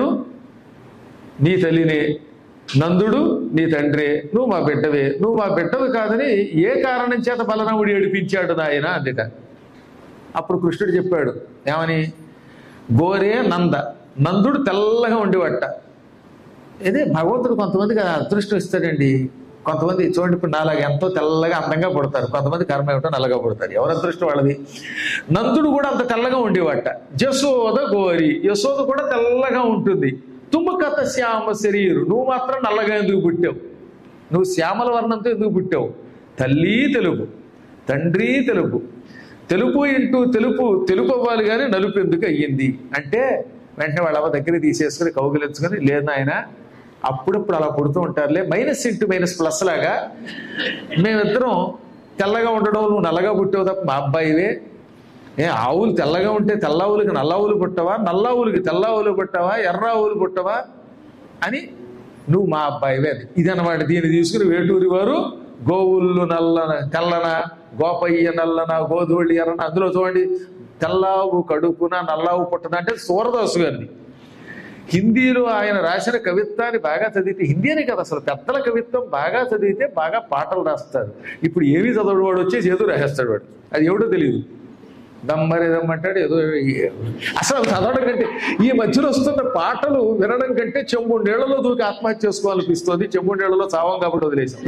నీ తల్లినే, నందుడు నీ తండ్రే, నువ్వు మా బిడ్డవే, నువ్వు మా బిడ్డవి కాదని ఏ కారణం చేత బలరాముడు ఏడిపించాడు నాయన అందుట. అప్పుడు కృష్ణుడు చెప్పాడు ఏమని, గోరే నంద, నందుడు తెల్లగా ఉండేవట. ఇదే భగవంతుడు కొంతమందికి అదృష్టం ఇస్తాడండి. కొంతమంది చూడండి, ఇప్పుడు నాలాగా ఎంతో తెల్లగా అందంగా పుడతారు, కొంతమంది కర్మ ఏమిటో నల్లగా పుడతారు, ఎవరి అదృష్టం వాళ్ళది. నందుడు కూడా అంత తెల్లగా ఉండేవాట. జసోద గోరి, యశోద కూడా తెల్లగా ఉంటుంది. తుమ్మకత శ్యామ శరీరు, నువ్వు మాత్రం నల్లగా ఎందుకు పుట్టావు, నువ్వు శ్యామల వర్ణంతో ఎందుకు పుట్టావు. తల్లి తెలుపు, తండ్రి తెలుపు, తెలుపు ఇంటూ తెలుపు తెలుపు అవ్వాలి కానీ నలుపు ఎందుకు అయ్యింది అంటే వెంటనే వాళ్ళ దగ్గర తీసేసుకుని కౌగిలించుకొని, లేదు ఆయన అప్పుడప్పుడు అలా పుడుతూ ఉంటారులే, మైనస్ ఇంటూ మైనస్ ప్లస్ లాగా మేమిద్దరం తెల్లగా ఉండడం, నువ్వు నల్లగా పుట్టావు తప్ప మా అబ్బాయివే. ఆవులు తెల్లగా ఉంటే తెల్లావులకి నల్లావులు పుట్టవా, నల్లావులకి తెల్లావులు పుట్టవా, ఎర్రావులు పుట్టవా అని నువ్వు మా అబ్బాయివే. అది ఇదన్నమాట. దీన్ని తీసుకుని వేటూరి వారు గోవుళ్ళు నల్లన తెల్లన, గోపయ్య నల్లన, గోధువుళ్ళు ఎర్రన, అందులో చూడండి తెల్లావు కడుపున నల్లావు పుట్టన అంటే సూరదాసు గారిని. హిందీలో ఆయన రాసిన కవిత్వాన్ని బాగా చదివితే, హిందీ అనే కదా అసలు పెద్దల కవిత్వం బాగా చదివితే బాగా పాటలు రాస్తారు. ఇప్పుడు ఏమీ చదవడు వాడు, వచ్చేసి ఏదో రాసేస్తాడు వాడు, అది ఎవడో తెలియదు. దమ్మరే దమ్మంటాడు ఏదో. అసలు చదవడం కంటే ఈ మధ్యలో వస్తున్న పాటలు వినడం కంటే చెంబుండేళ్లలో దూకి ఆత్మహత్య చేసుకోవాలనిపిస్తుంది. చెంబుండేళ్లలో చావం కాబట్టి వదిలేసాం.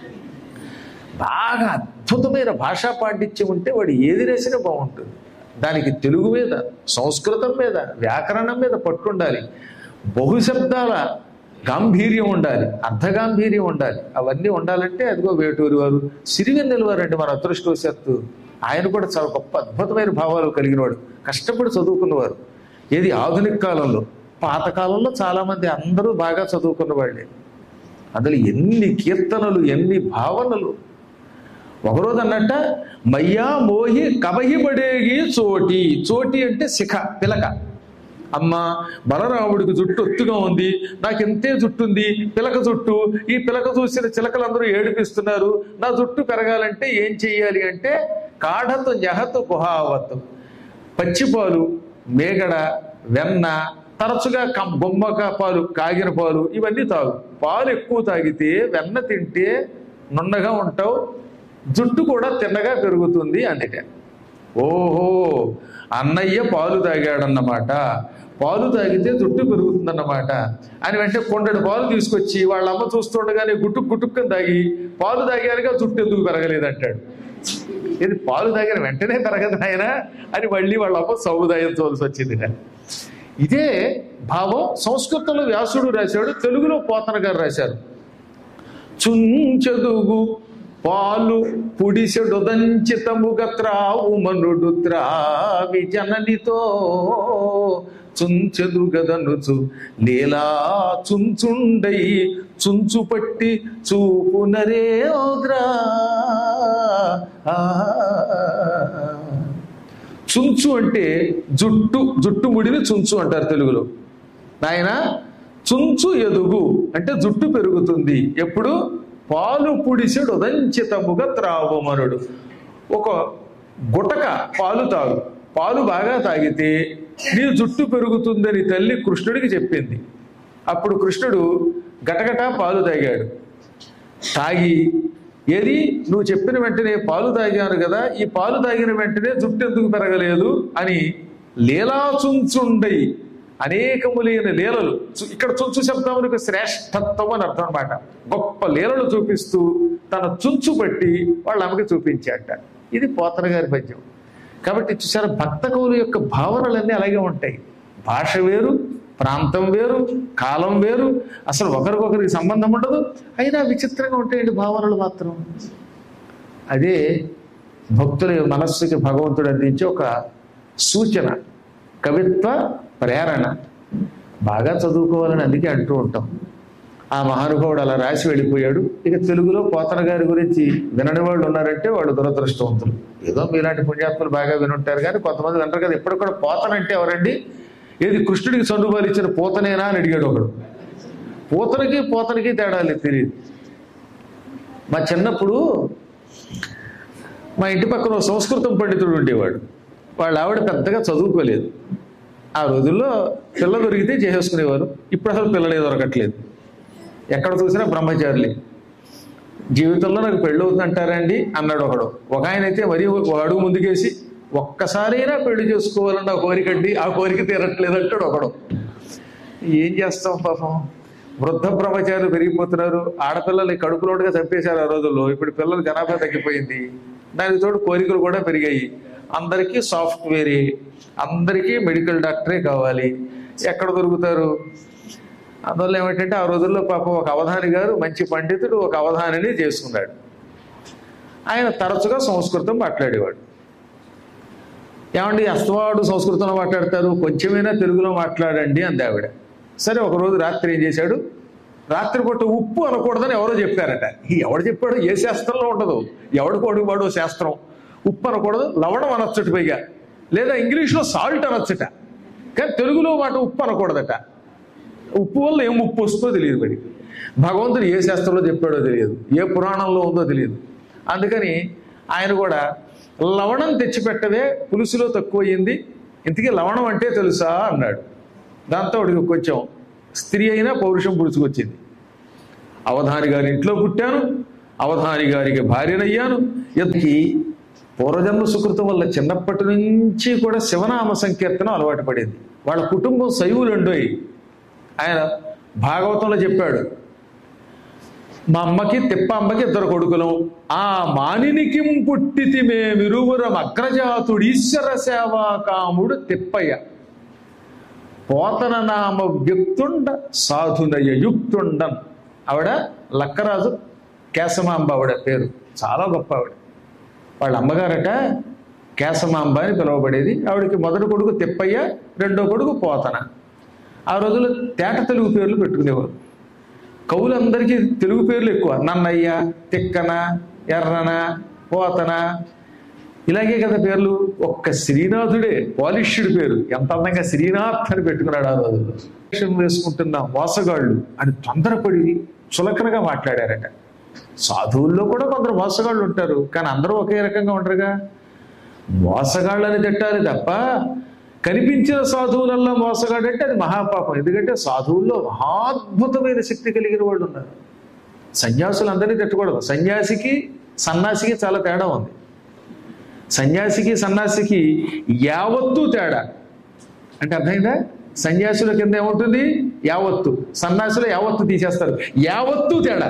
బాగా అద్భుతమైన భాషా పాండిత్యం ఉంటే వాడు ఏది రాసినా బాగుంటుంది. దానికి తెలుగు మీద, సంస్కృతం మీద, వ్యాకరణం మీద పట్టుండాలి, బహుశబ్దాల గాంభీర్యం ఉండాలి, అర్ధగాంభీర్యం ఉండాలి. అవన్నీ ఉండాలంటే అదిగో వేటూరి వారు, సిరివెన్నెల వారు అంటే మన అదృష్టవశాత్తు ఆయన కూడా చాలా గొప్ప అద్భుతమైన భావాలు కలిగినవాడు, కష్టపడి చదువుకున్నవారు. ఏది ఆధునిక కాలంలో, పాతకాలంలో చాలామంది అందరూ బాగా చదువుకున్న వాళ్ళే. అందులో ఎన్ని కీర్తనలు, ఎన్ని భావనలు. ఒకరోజు అన్నట్ట, మయ్యా మోహి కబహి పడేగి చోటి, చోటి అంటే శిఖ, పిలక. అమ్మ బలరాముడికి జుట్టు ఒత్తుగా ఉంది, నాకు ఎంతే జుట్టు ఉంది, పిలక జుట్టు. ఈ పిలక చూసిన చిలకలందరూ ఏడిపిస్తున్నారు. నా జుట్టు పెరగాలంటే ఏం చెయ్యాలి అంటే, కాఢతు జహతు గుహావతు, పచ్చిపాలు, మేగడ, వెన్న, తరచుగా బొమ్మక పాలు, కాగిన పాలు, ఇవన్నీ తాగు. పాలు ఎక్కువ తాగితే, వెన్న తింటే నున్నగా ఉంటావు, జుట్టు కూడా తిన్నగా పెరుగుతుంది అందుకే. ఓహో, అన్నయ్య పాలు తాగాడన్నమాట, పాలు తాగితే జుట్టు పెరుగుతుందన్నమాట అని వెంటనే కొండడు పాలు తీసుకొచ్చి వాళ్ళ అమ్మ చూస్తుండగానే గుట్టుకు గుట్టుక్కని తాగి, పాలు తాగారుగా జుట్టు ఎందుకు పెరగలేదంటాడు. ఇది పాలు తాగిన వెంటనే పెరగదు ఆయన అని మళ్ళీ వాళ్ళ అమ్మ సౌదాయించవలసి వచ్చింది. ఇదే భావం సంస్కృతంలో వ్యాసుడు రాశాడు, తెలుగులో పోతన గారు రాశారు. చుంచెదుగు పాలు పుడిసెడుదంచితముగ త్రావు మనుడు త్రావి జననితో చుంచెదుగదనుచు లీలా చుంచుండై చుంచు పట్టి చూపునరే ఓద్రా. చుంచు అంటే జుట్టు, జుట్టు ముడిని చుంచు అంటారు తెలుగులో. నాయన చుంచు ఎదుగు అంటే జుట్టు పెరుగుతుంది ఎప్పుడు, పాలు పుడిసెడు ఉదంచితముగా త్రావుమనుడు. ఒక గుటక పాలు తాగు, పాలు బాగా తాగితే నీ జుట్టు పెరుగుతుందని తల్లి కృష్ణుడికి చెప్పింది. అప్పుడు కృష్ణుడు గటగట పాలు తాగాడు. తాగి, ఏది నువ్వు చెప్పిన వెంటనే పాలు తాగాను కదా, ఈ పాలు తాగిన వెంటనే జుట్టు ఎందుకు పెరగలేదు అని లీలా చుంచుండై, అనేకములైన లీలలు. ఇక్కడ చుంచు శబ్దములకు శ్రేష్టత్వం అని అర్థం అనమాట. గొప్ప లీలలు చూపిస్తూ తన చుంచు బట్టి వాళ్ళ అమ్మకి చూపించాట. ఇది పోతన గారి పద్యం. కాబట్టి చూసారా, భక్త కవుల యొక్క భావనలన్నీ అలాగే ఉంటాయి. భాష వేరు, ప్రాంతం వేరు, కాలం వేరు, అసలు ఒకరికొకరికి సంబంధం ఉండదు, అయినా విచిత్రంగా ఉంటాయండి భావనలు మాత్రం. అదే భక్తుల మనస్సుకి భగవంతుడు అందించే ఒక సూచన, కవిత్వ ప్రేరణ. బాగా చదువుకోవాలని అందుకే అంటూ ఉంటాం. ఆ మహానుభావుడు అలా రాసి వెళ్ళిపోయాడు. ఇక తెలుగులో పోతన గారి గురించి వినని వాళ్ళు ఉన్నారంటే వాళ్ళు దురదృష్టవంతులు. ఏదో మీలాంటి పుణ్యాత్ములు బాగా వినుంటారు, కానీ కొంతమంది వింటారు కదా. ఎప్పుడు కూడా పోతన అంటే ఎవరండి? ఏది కృష్ణుడికి చండుబాలు ఇచ్చిన పోతనేనా అని అడిగాడు ఒకడు. పోతనకి తేడా లేదు, తెలియదు. మా చిన్నప్పుడు మా ఇంటి పక్కన సంస్కృతం పండితుడు ఉండేవాడు. వాళ్ళ ఆవిడ పెద్దగా చదువుకోలేదు. ఆ రోజుల్లో పిల్ల దొరికితే చేసేసుకునేవారు. ఇప్పుడు అసలు పిల్లలే దొరకట్లేదు. ఎక్కడ చూసినా బ్రహ్మచారులే. జీవితంలో నాకు పెళ్ళి అవుతుందంటారండి అన్నాడు ఒకడు. ఒక ఆయన అయితే మరీ అడుగు ముందుకేసి, ఒక్కసారైనా పెళ్లి చేసుకోవాలన్న కోరికండి, ఆ కోరిక తీరట్లేదు అంటాడు ఒకడు. ఏం చేస్తాం పాపం, వృద్ధ బ్రహ్మచారులు పెరిగిపోతున్నారు. ఆడపిల్లలు కడుపులోటుగా చంపేశారు ఆ రోజుల్లో. ఇప్పుడు పిల్లల జనాభా తగ్గిపోయింది, దానికి తోడు కోరికలు కూడా పెరిగాయి. అందరికీ సాఫ్ట్వేరే, అందరికీ మెడికల్ డాక్టరే కావాలి. ఎక్కడ దొరుకుతారు? అందువల్ల ఏమిటంటే ఆ రోజుల్లో పాపం ఒక అవధాని గారు, మంచి పండితుడు, ఒక అవధానిని చేసుకున్నాడు. ఆయన తరచుగా సంస్కృతం మాట్లాడేవాడు. ఏమండి అస్తవాడు సంస్కృతంలో మాట్లాడతారు, కొంచెమైనా తెలుగులో మాట్లాడండి అంది ఆవిడ. సరే, ఒకరోజు రాత్రి ఏం చేశాడు, రాత్రిపూట ఉప్పు అనకూడదని ఎవరో చెప్పారట. ఎవడు చెప్పాడు? ఏ శాస్త్రంలో ఉండదు, ఎవడికోడు వాడు శాస్త్రం. ఉప్పు అనకూడదు, లవణం అనొచ్చట, పైగా లేదా ఇంగ్లీష్లో సాల్ట్ అనొచ్చట, కానీ తెలుగులో మాట ఉప్పు అనకూడదట. ఉప్పు వల్ల ఏం ఉప్పు వస్తుందో తెలియదు. మరి భగవంతుడు ఏ శాస్త్రంలో చెప్పాడో తెలియదు, ఏ పురాణంలో ఉందో తెలియదు. అందుకని ఆయన కూడా లవణం తెచ్చిపెట్టవే, పులుసులో తక్కువయ్యింది, ఇంతకీ లవణం అంటే తెలుసా అన్నాడు. దాంతో వాడికి కొంచెం స్త్రీ అయినా పౌరుషం పులుసుకొచ్చింది. అవధాని గారి ఇంట్లో పుట్టాను, అవధాని గారికి భార్యనయ్యాను. ఎత్తి పూర్వజన్మ సుకృతం వల్ల చిన్నప్పటి నుంచి కూడా శివనామ సంకీర్తనం అలవాటు పడింది. వాళ్ళ కుటుంబం శైవులండోయి. ఆయన భాగవతంలో చెప్పాడు, మా అమ్మకి తిప్ప అమ్మకి 2 కొడుకులం, ఆ మానినికి పుట్టితి మేమిరువురం అగ్రజాతుడు ఈశ్వర సేవా కాముడు తిప్పయ్య, పోతన నామ వ్యక్తుండ సాధునయ యుక్తుండన్. ఆవిడ లక్కరాజు కేశమాంబ ఆవిడ పేరు, చాలా గొప్ప ఆవిడ. వాళ్ళ అమ్మగారట కేశమాంబ అని పిలువబడేది. ఆవిడకి మొదటి కొడుకు తిప్పయ్య, రెండో కొడుకు పోతన. ఆ రోజుల్లో తేట తెలుగు పేర్లు పెట్టుకునేవారు. కవులందరికీ తెలుగు పేర్లు ఎక్కువ. నన్నయ్య, తిక్కన, ఎర్రన, పోతన, ఇలాగే కదా పేర్లు. ఒక్క శ్రీనాథుడే పాలిష్యుడి పేరు, ఎంత అందంగా శ్రీనాథ్ అని పెట్టుకున్నాడు ఆ రోజుల్లో. వేసుకుంటున్న మోసగాళ్ళు అని తొందరపడి చులకనగా మాట్లాడారట. సాధువుల్లో కూడా కొందరు మోసగాళ్ళు ఉంటారు, కానీ అందరూ ఒకే రకంగా ఉంటారుగా. మోసగాళ్ళని తిట్టాలి తప్ప కనిపించిన సాధువులల్లో మోసగాడు అంటే అది మహాపాపం. ఎందుకంటే సాధువుల్లో మహాద్భుతమైన శక్తి కలిగిన వాళ్ళు ఉన్నారు. సన్యాసులు అందరినీ తిట్టకూడదు. సన్యాసికి సన్నాసికి చాలా తేడా ఉంది. సన్యాసికి సన్నాసికి యావత్తు తేడా. అంటే అర్థమైందా? సన్యాసుల కింద ఏముంటుంది? యావత్తు. సన్యాసులు యావత్తు తీసేస్తారు. యావత్తు తేడా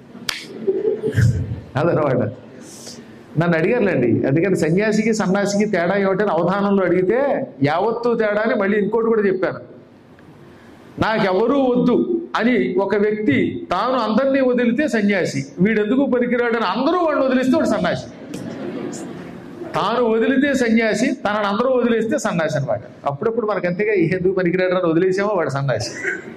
అదనమాట. నన్ను అడిగారులేండి, అందుకని సన్యాసికి సన్యాసికి తేడా ఏమిటని అవధానంలో అడిగితే యావత్తు తేడా అని మళ్ళీ ఇంకోటి కూడా చెప్పాను. నాకెవరూ వద్దు అని ఒక వ్యక్తి తాను అందరినీ వదిలితే సన్యాసి, వీడెందుకు పనికిరాడని అందరూ వాడిని వదిలిస్తే వాడు సన్యాసి. తాను వదిలితే సన్యాసి, తనని అందరూ వదిలేస్తే సన్యాసి అనమాట. అప్పుడప్పుడు మనకు అంతేగా, ఎందుకు పనికిరాడని వదిలేసామో వాడు సన్యాసి.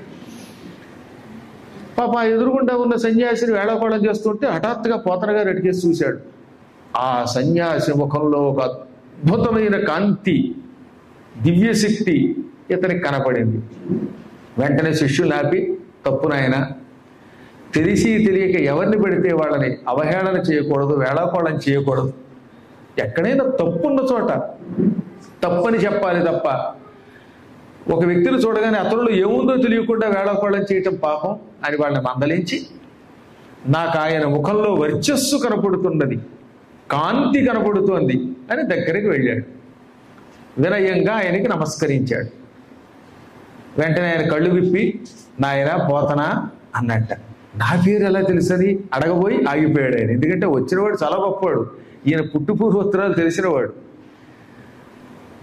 పాప ఎదురుగుండా ఉన్న సన్యాసిని వేళాకోళం చేస్తుంటే హఠాత్తుగా పోతన గారు అడిగేసి చూశాడు. ఆ సన్యాసి ముఖంలో ఒక అద్భుతమైన కాంతి, దివ్యశక్తి ఇతనికి కనపడింది. వెంటనే శిష్యులు ఆపి, తప్పు నాయన, తెలిసి తెలియక ఎవరిని పెడితే వాళ్ళని అవహేళన చేయకూడదు, వేళాకోళం చేయకూడదు. ఎక్కడైనా తప్పున్న చోట తప్పని చెప్పాలి తప్ప ఒక వ్యక్తిని చూడగానే అతనిలో ఏముందో తెలియకుండా వేళాకోళం చేయటం పాపం అని వాళ్ళని మందలించి, నాకు ఆయన ముఖంలో వర్చస్సు కనపడుతున్నది, కాంతి కనపడుతోంది అని దగ్గరికి వెళ్ళాడు. వినయంగా ఆయనకి నమస్కరించాడు. వెంటనే ఆయన కళ్ళు విప్పి, నాయన పోతనా అన్నట్ట. నా పేరు ఎలా తెలుసని అడగబోయి ఆగిపోయాడు ఆయన. ఎందుకంటే వచ్చినవాడు చాలా గొప్పవాడు, ఈయన పుట్టుపూర్వోత్తరాలు తెలిసినవాడు.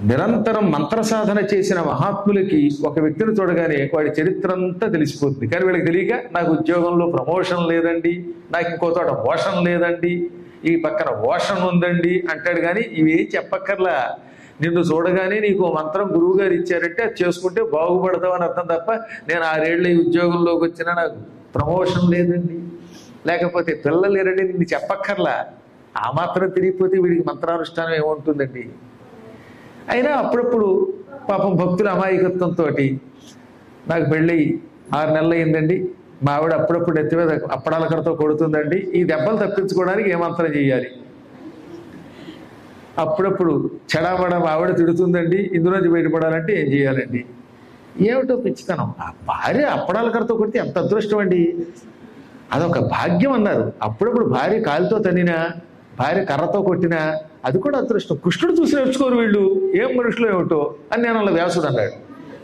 నిరంతరం మంత్ర సాధన చేసిన మహాత్ములకి ఒక వ్యక్తిని చూడగానే వాడి చరిత్ర అంతా తెలిసిపోతుంది. కానీ వీళ్ళకి తెలియక నాకు ఉద్యోగంలో ప్రమోషన్ లేదండి, నాకు ఇంకో చోట ఓషన్ లేదండి, ఈ పక్కన ఓషన్ ఉందండి అంటాడు. కానీ ఇవి చెప్పక్కర్లా. నిన్ను చూడగానే నీకు మంత్రం గురువు గారు ఇచ్చారంటే అది చేసుకుంటే బాగుపడతావు అని అర్థం తప్ప, నేను 6 ఏళ్ళ ఈ ఉద్యోగంలోకి వచ్చినా నాకు ప్రమోషన్ లేదండి, లేకపోతే పిల్లలు లేరండి నిన్ను చెప్పక్కర్లా. ఆ మాత్రం తిరిగిపోతే వీడికి మంత్రానుష్ఠానం ఏముంటుందండి. అయినా అప్పుడప్పుడు పాపం భక్తుల అమాయకత్వంతో నాకు పెళ్ళి 6 నెలలు అయిందండి, మా ఆవిడ అప్పుడప్పుడు ఎత్తి మీద అప్పడాల కరతో కొడుతుందండి, ఈ దెబ్బలు తప్పించుకోవడానికి ఏ మంత్రం చేయాలి. అప్పుడప్పుడు చెడామడ మా ఆవిడ తిడుతుందండి, ఇందులోంచి బయటపడాలంటే ఏం చేయాలండి. ఏమిటో పిచ్చితనం. ఆ భార్య అప్పడాల కరతో కొడితే ఎంత అదృష్టం అండి, అదొక భాగ్యం అన్నారు. అప్పుడప్పుడు భార్య కాలుతో తన్నినా, భార్య కర్రతో కొట్టినా అది కూడా అదృష్టం. కృష్ణుడు చూసి నేర్చుకోరు వీళ్ళు, ఏం మనుషులు ఏమిటో అని నేను అలా వ్యాసుడు అన్నాడు.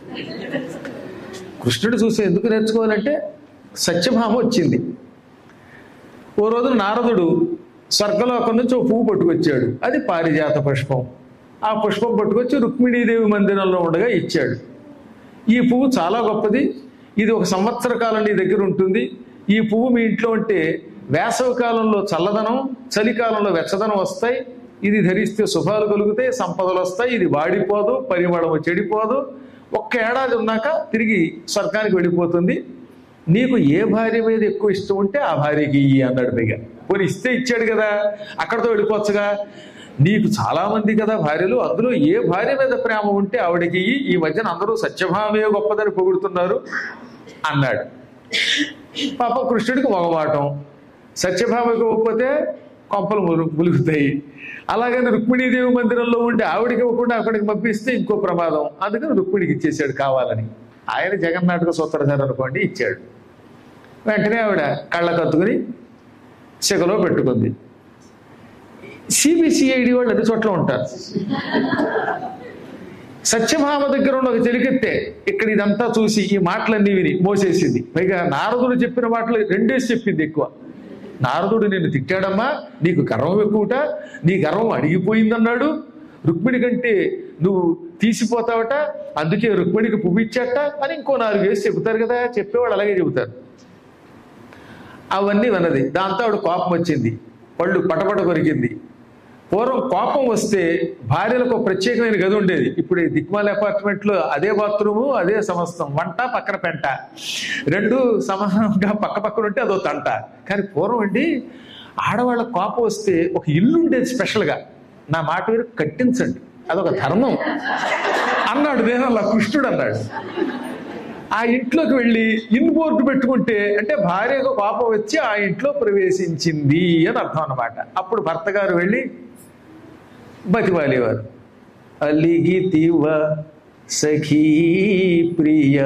కృష్ణుడు చూసి ఎందుకు నేర్చుకోవాలంటే సత్యభామ వచ్చింది. ఓ రోజున నారదుడు స్వర్గలోకం నుంచి ఓ పువ్వు పట్టుకొచ్చాడు, అది పారిజాత పుష్పం. ఆ పుష్పం పట్టుకొచ్చి రుక్మిణీదేవి మందిరంలో ఉండగా ఇచ్చాడు. ఈ పువ్వు చాలా గొప్పది, ఇది 1 సంవత్సర కాలం నీ దగ్గర ఉంటుంది. ఈ పువ్వు మీ ఇంట్లో ఉంటే వేసవి కాలంలో చల్లదనం, చలికాలంలో వెచ్చదనం వస్తాయి, ఇది ధరిస్తే శుభాలు కలుగుతాయి, సంపదలు వస్తాయి, ఇది వాడిపోదు, పరిమళము చెడిపోదు, 1 ఏడాది ఉన్నాక తిరిగి స్వర్గానికి వెళ్ళిపోతుంది. నీకు ఏ భార్య మీద ఎక్కువ ఇష్టం ఉంటే ఆ భార్యకి ఇయ్యి అన్నాడు. పైగా పోనీ ఇస్తే ఇచ్చాడు కదా, అక్కడితో వెళ్ళిపోవచ్చుగా. నీకు చాలా మంది కదా భార్యలు, అందులో ఏ భార్య మీద ప్రేమ ఉంటే ఆవిడకి ఇయ్యి. ఈ మధ్యన అందరూ సత్యభామే గొప్పదని పొగుడుతున్నారు అన్నాడు. పాప కృష్ణుడికి మొగమాటం, సత్యభామకి ఇవ్వకపోతే కొంపలు ములుగుతాయి. అలాగని రుక్మిణీదేవి మందిరంలో ఉండి ఆవిడికి ఇవ్వకుండా అక్కడికి పంపిస్తే ఇంకో ప్రమాదం. అందుకని రుక్మిణికి ఇచ్చేసాడు కావాలని. ఆయన జగన్నాటక సూత్రధారి అనుకోండి, ఇచ్చాడు. వెంటనే ఆవిడ కళ్ళ కత్తుకుని చెగలో పెట్టుకుంది. సిబిసిఐడి వాళ్ళు అన్ని చోట్ల ఉంటారు. సత్యభామ దగ్గర ఉన్న ఒక చెలికెత్తే ఇక్కడ ఇదంతా చూసి ఈ మాటలన్నీ విని మోసేసింది. పైగా నారదుడు చెప్పిన మాటలు 2 చెప్పింది ఎక్కువ. నారదుడు నిన్ను తిట్టాడమ్మా, నీకు గర్వం ఎక్కువట, నీ గర్వం అడిగిపోయిందన్నాడు, రుక్మిణి కంటే నువ్వు తీసిపోతావట, అందుకే రుక్మిణికి పువ్వు ఇచ్చాట అని ఇంకో 4 వేసి చెబుతారు కదా, చెప్పేవాడు అలాగే చెబుతారు. అవన్నీ విన్నది. దాంతో ఆవిడ కోపం వచ్చింది, పళ్ళు పటపట కొరికింది. పూర్వం కోపం వస్తే భార్యలకు ప్రత్యేకమైన గది ఉండేది. ఇప్పుడు ఈ దిక్మాల అపార్ట్మెంట్లో అదే బాత్రూము, అదే సమస్తం, వంట పక్కన పెంట, 2 సమానంగా పక్క పక్కన ఉంటే అదో తంట. కానీ పూర్వం అండి ఆడవాళ్ళ కోపం వస్తే ఒక ఇల్లు ఉండేది స్పెషల్గా. నా మాట మీరు కట్టించండి, అదొక ధర్మం అన్నాడు. నేను అలా కృష్ణుడు అన్నాడు. ఆ ఇంట్లోకి వెళ్ళి ఇన్ బోర్డు పెట్టుకుంటే అంటే భార్యకు కోపం వచ్చి ఆ ఇంట్లో ప్రవేశించింది అని అర్థం అన్నమాట. అప్పుడు భర్త గారు వెళ్ళి బతివాలేవారు. అలిగితివ సఖీ ప్రియ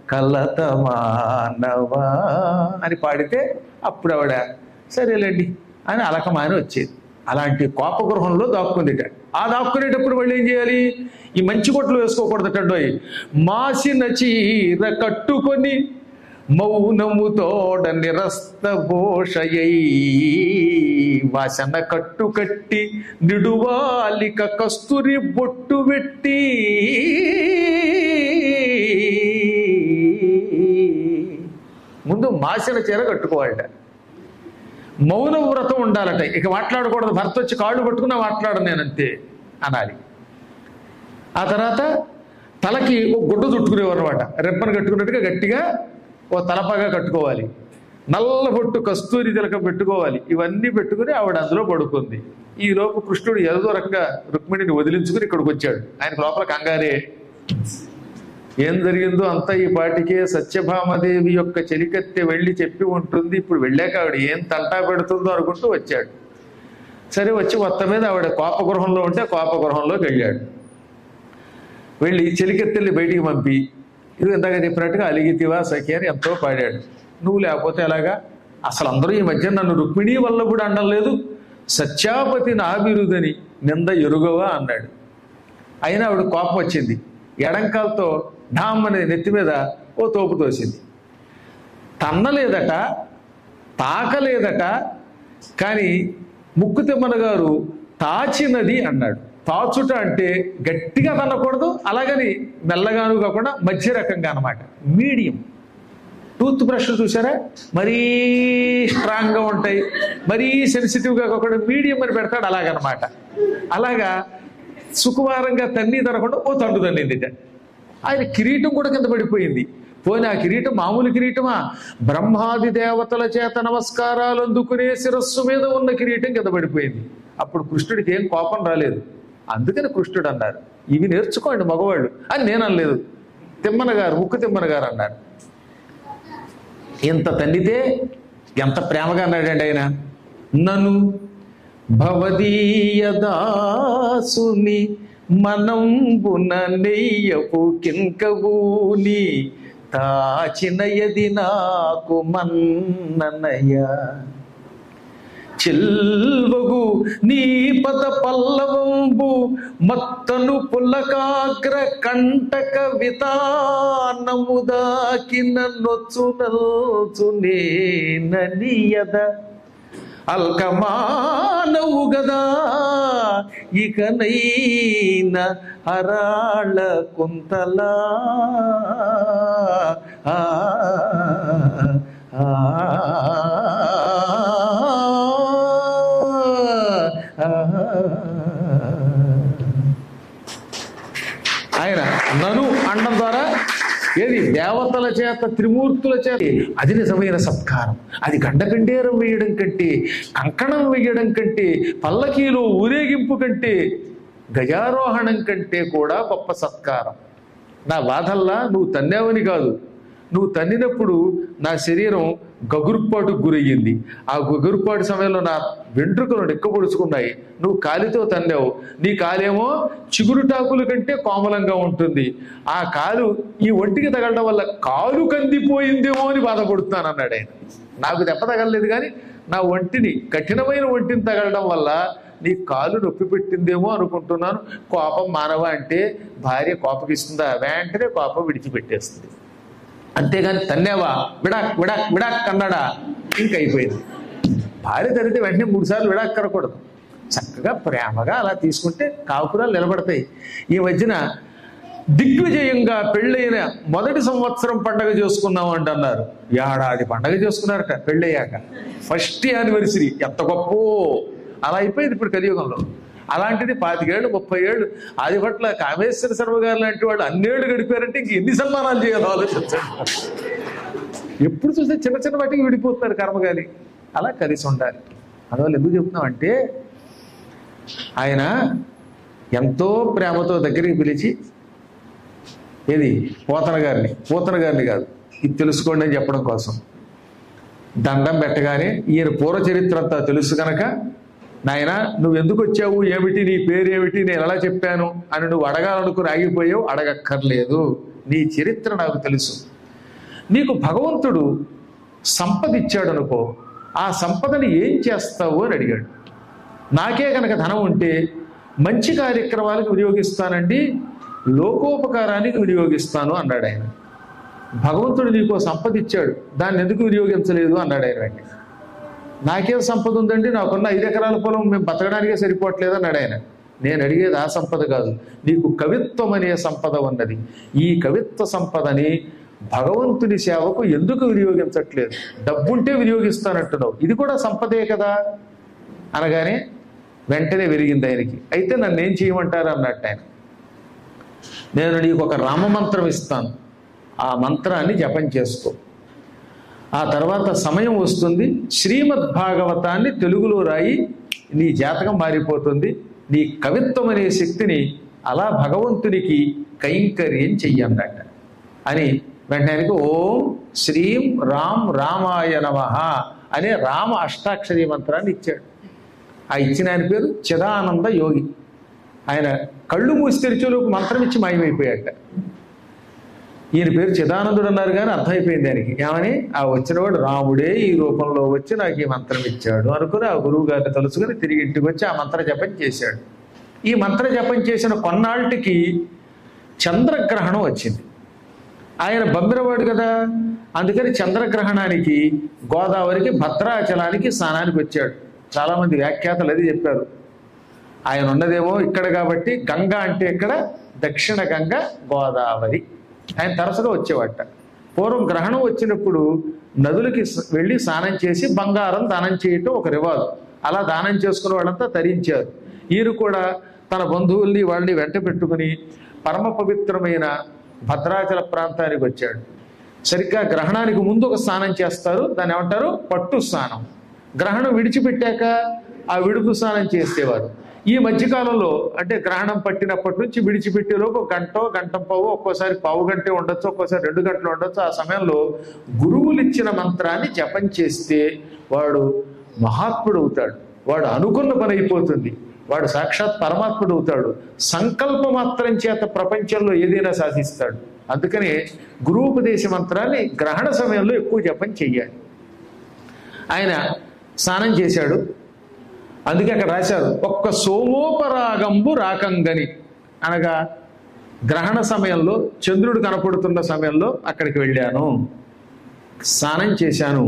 కలతమానవా అని పాడితే అప్పుడు ఆవిడ సరేలేండి అని అలకమాని వచ్చేది. అలాంటి కోపగృహంలో దాక్కుందిట. ఆ దాక్కునేటప్పుడు వాళ్ళు ఏం చేయాలి, ఈ మంచి కొట్లు వేసుకోకూడదటండోయ్. మాసిన చీర కట్టుకొని మౌనముతోడ నిరస్త ఘోషయై వాసన కట్టు కట్టి నిడువాలిక కస్తూరి బొట్టు పెట్టి ముందు మాసిన చీర కట్టుకోవాలట, మౌన వ్రతం ఉండాలట, ఇక మాట్లాడకూడదు. భర్త వచ్చి కాళ్ళు పట్టుకున్నా మాట్లాడను నేనంతే అనాలి. ఆ తర్వాత తలకి ఒక గుడ్డ చుట్టుకునేవారు అనమాట, రెప్పను కట్టుకున్నట్టుగా గట్టిగా ఓ తలపగా కట్టుకోవాలి, నల్ల బొట్టు కస్తూరి తిలకం పెట్టుకోవాలి. ఇవన్నీ పెట్టుకుని ఆవిడ అందులో పడుకుంది. ఈ లోపు కృష్ణుడు ఏదో రకంగా రుక్మిణిని వదిలించుకుని ఇక్కడికి వచ్చాడు. ఆయనకు లోపల కంగారే. ఏం జరిగిందో అంతా ఈ పాటికే సత్యభామదేవి యొక్క చెలికత్తె వెళ్ళి చెప్పి ఉంటుంది. ఇప్పుడు వెళ్ళాక ఆవిడ ఏం తంటా పెడుతుందో అనుకుంటూ వచ్చాడు. సరే వచ్చి మొత్తం మీద ఆవిడ కోపగృహంలో ఉంటే కోపగృహంలోకి వెళ్ళాడు. వెళ్ళి చెలికత్తెల్ని బయటికి పంపి ఇది ఇందాక చెప్పినట్టుగా అలిగితివా సఖి అని ఎంతో పాడాడు. నువ్వు లేకపోతే ఎలాగా, అసలు అందరూ ఈ మధ్య నన్ను రుక్మిణి వల్ల కూడా అనడం లేదు, సత్యాపతి నా బిరుదని నింద ఎరుగవా అన్నాడు. అయినా ఆవిడ కోపం వచ్చింది. ఎడంకాలతో ఢామ్మని నెత్తి మీద ఓ తోపు తోసింది. తన్నలేదట, తాకలేదట, కానీ ముక్కు తిమ్మన గారు తాచినది అన్నాడు. తాచుట అంటే గట్టిగా తన్నకూడదు, అలాగని మెల్లగాను కాకుండా మధ్య రకంగా అన్నమాట, మీడియం. టూత్ బ్రష్లు చూసారా, మరీ స్ట్రాంగ్గా ఉంటాయి, మరీ సెన్సిటివ్గా కాకుండా మీడియం అని పెడతాడు, అలాగనమాట. అలాగా సుకుమారంగా తన్ని తనకుండా ఓ తండు తన్నిందిట. ఆయన కిరీటం కూడా కింద పడిపోయింది. పోనీ ఆ కిరీటం మామూలు కిరీటమా? బ్రహ్మాది దేవతల చేత నమస్కారాలు అందుకునే శిరస్సు మీద ఉన్న కిరీటం కింద పడిపోయింది. అప్పుడు కృష్ణుడికి ఏం కోపం రాలేదు. అందుకని కృష్ణుడు అన్నారు, ఇవి నేర్చుకోండి మగవాళ్ళు అని నేను అనలేదు. తిమ్మన గారు, ముక్కు తిమ్మన గారు అన్నారు. ఇంత తండ్రితే ఎంత ప్రేమగా అన్నాడండి ఆయన. నను భవదీయదాసుని మనంబున నెయ్యపు కింకబూని తాచినయది నాకు మన్ననయ చెల్వగు నీ పద పల్లవంబు మత్తను పుల్లకాగ్ర కంటక వితానముదాకిన నొచ్చునల్చునే ననియద అల్కమానవు గదా ఇకనైన హరాళ కుంతలా ఆయన నను అండం ద్వారా ఏది దేవతల చేత త్రిమూర్తుల చేత అది నిజమైన సత్కారం. అది గండకండేరం వేయడం కంటే, కంకణం వేయడం కంటే, పల్లకీలో ఊరేగింపు కంటే, గజారోహణం కంటే కూడా గొప్ప సత్కారం. నా బాధల్లా నువ్వు తన్నావని కాదు, నువ్వు తన్నినప్పుడు నా శరీరం గగురుపాటుకు గురయ్యింది. ఆ గగురుపాటు సమయంలో నా వెంట్రుకలు నెక్కబొడుచుకున్నాయి. నువ్వు కాలితో తన్నావు, నీ కాలేమో చిగురుటాకుల కంటే కోమలంగా ఉంటుంది. ఆ కాలు ఈ ఒంటికి తగలడం వల్ల కాలు కందిపోయిందేమో అని బాధపడుతున్నాను అన్నాడు ఆయన. నాకు దెబ్బ తగలలేదు కానీ నా ఒంటిని, కఠినమైన ఒంటిని తగలడం వల్ల నీ కాలు నొప్పి పెట్టిందేమో అనుకుంటున్నాను. కోపం మానవ అంటే భార్య కోపగిస్తుందా? వెంటనే కోపం విడిచిపెట్టేస్తుంది. అంతేగాని తన్నేవా విడాక్ విడాక్ విడాక్ అన్నాడా ఇంకైపోయింది. భార్య తరిగితే వెంటనే 3 సార్లు విడాక్ కనకూడదు. చక్కగా ప్రేమగా అలా తీసుకుంటే కాపురాలు నిలబడతాయి. ఈ మధ్యన దిగ్విజయంగా పెళ్ళైన మొదటి సంవత్సరం పండగ చేసుకున్నాం అంటున్నారు. ఏడాది పండగ చేసుకున్నారట పెళ్ళయ్యాక. ఫస్ట్ యానివర్సరీ ఎంత గొప్ప అలా అయిపోయింది ఇప్పుడు కలియుగంలో. అలాంటిది 25 ఏళ్ళు 30 ఏళ్ళు ఆది పట్ల కామేశ్వర శర్మ గారు లాంటి వాళ్ళు అన్నేళ్ళు గడిపారంటే ఇంక ఎన్ని సన్మానాలు చేయాలో ఆలోచించండి. ఎప్పుడు చూస్తే చిన్న చిన్న వాటికి విడిపోతున్నారు కర్మగాలి. అలా కలిసి ఉండాలి. అందువల్ల ఎందుకు చెప్తున్నామంటే ఆయన ఎంతో ప్రేమతో దగ్గరికి పిలిచి ఏది పోతన గారిని కాదు, ఇది తెలుసుకోండి అని చెప్పడం కోసం దండం పెట్టగానే ఈయన పూర్వ చరిత్ర అంతా తెలుసు కనుక, నాయన నువ్వు ఎందుకు వచ్చావు, ఏమిటి నీ పేరు ఏమిటి, నేను ఎలా చెప్పాను అని నువ్వు అడగాలనుకుని ఆగిపోయావు. అడగక్కర్లేదు, నీ చరిత్ర నాకు తెలుసు. నీకు భగవంతుడు సంపద ఇచ్చాడు అనుకో, ఆ సంపదని ఏం చేస్తావు అని అడిగాడు. నాకే కనుక ధనం ఉంటే మంచి కార్యక్రమాలకు వినియోగిస్తానండి, లోకోపకారానికి వినియోగిస్తాను అన్నాడు ఆయన. భగవంతుడు నీకు సంపద ఇచ్చాడు, దాన్ని ఎందుకు వినియోగించలేదు అన్నాడు ఆయన. వెంటనే నాకేం సంపద ఉందండి, నాకున్న 5 ఎకరాల పొలం మేము బతకడానికే సరిపోవట్లేదు అన్నాడు ఆయన. నేను అడిగేది ఆ సంపద కాదు, నీకు కవిత్వం అనే సంపద ఉన్నది. ఈ కవిత్వ సంపదని భగవంతుని సేవకు ఎందుకు వినియోగించట్లేదు? డబ్బుంటే వినియోగిస్తానంటున్నావు, ఇది కూడా సంపదే కదా అనగానే వెంటనే విరిగింది ఆయనకి. అయితే నన్ను ఏం చేయమంటారు అన్నట్టు ఆయన. నేను నీకు ఒక రామమంత్రం ఇస్తాను, ఆ మంత్రాన్ని జపం చేసుకో. ఆ తర్వాత సమయం వస్తుంది, శ్రీమద్భాగవతాన్ని తెలుగులో రాయి, నీ జాతకం మారిపోతుంది. నీ కవిత్వం అనే శక్తిని అలా భగవంతునికి కైంకర్యం చెయ్యన్నట్ట అని వెంటనే ఓం శ్రీం రామ్ రామాయ నమః అనే రామ అష్టాక్షరీ మంత్రాన్ని ఇచ్చాడు. ఆ ఇచ్చిన ఆయన పేరు చిదానంద యోగి. ఆయన కళ్ళు మూసి తెరిచేలోపు మంత్రం ఇచ్చి మాయమైపోయాట. ఈయన పేరు చిదానందుడు అన్నారు కానీ అర్థమైపోయింది ఆయనకి. ఏమని? ఆ వచ్చినవాడు రాముడే ఈ రూపంలో వచ్చి నాకు ఈ మంత్రం ఇచ్చాడు అనుకుని ఆ గురువు గారిని తలుసుకుని తిరిగి ఇంటికి వచ్చి ఆ మంత్ర జపం చేశాడు. ఈ మంత్ర జపం చేసిన కొన్నాళ్ళకి చంద్రగ్రహణం వచ్చింది. ఆయన బొమ్మిరవాడు కదా, అందుకని చంద్రగ్రహణానికి గోదావరికి భద్రాచలానికి స్నానానికి వచ్చాడు. చాలామంది వ్యాఖ్యాతలు అది చెప్పారు. ఆయన ఉన్నదేమో ఇక్కడ కాబట్టి గంగ అంటే ఇక్కడ దక్షిణ గంగ గోదావరి. ఆయన తరచుగా వచ్చేవాట. పూర్వం గ్రహణం వచ్చినప్పుడు నదులకి వెళ్ళి స్నానం చేసి బంగారం దానం చేయటం ఒక రివాజు. అలా దానం చేసుకున్న వాళ్ళంతా తరించారు. ఈయన కూడా తన బంధువుల్ని వాళ్ళని వెంట పెట్టుకుని పరమ పవిత్రమైన భద్రాచల ప్రాంతానికి వచ్చాడు. సరిగ్గా గ్రహణానికి ముందు ఒక స్నానం చేస్తారు, దాన్ని ఏమంటారు పట్టు స్నానం. గ్రహణం విడిచిపెట్టాక ఆ విడుపు స్నానం చేసేవారు. ఈ మధ్యకాలంలో అంటే గ్రహణం పట్టినప్పటి నుంచి విడిచిపెట్టేలోపు గంట పావు, ఒక్కోసారి పావు గంటే ఉండొచ్చు, ఒక్కోసారి 2 గంటలు ఉండొచ్చు. ఆ సమయంలో గురువులు ఇచ్చిన మంత్రాన్ని జపం చేస్తే వాడు మహాత్ముడు అవుతాడు. వాడు అనుకున్న పని అయిపోతుంది. వాడు సాక్షాత్ పరమాత్ముడు అవుతాడు. సంకల్ప మాత్రం చేత ప్రపంచంలో ఏదైనా సాధిస్తాడు. అందుకనే గురూపదేశ మంత్రాన్ని గ్రహణ సమయంలో ఎక్కువ జపం చెయ్యాలి. ఆయన స్నానం చేశాడు. అందుకే అక్కడ రాశారు ఒక్క సోమోపరాగంబు రాకంగని, అనగా గ్రహణ సమయంలో చంద్రుడు కనపడుతున్న సమయంలో అక్కడికి వెళ్ళాను, స్నానం చేశాను.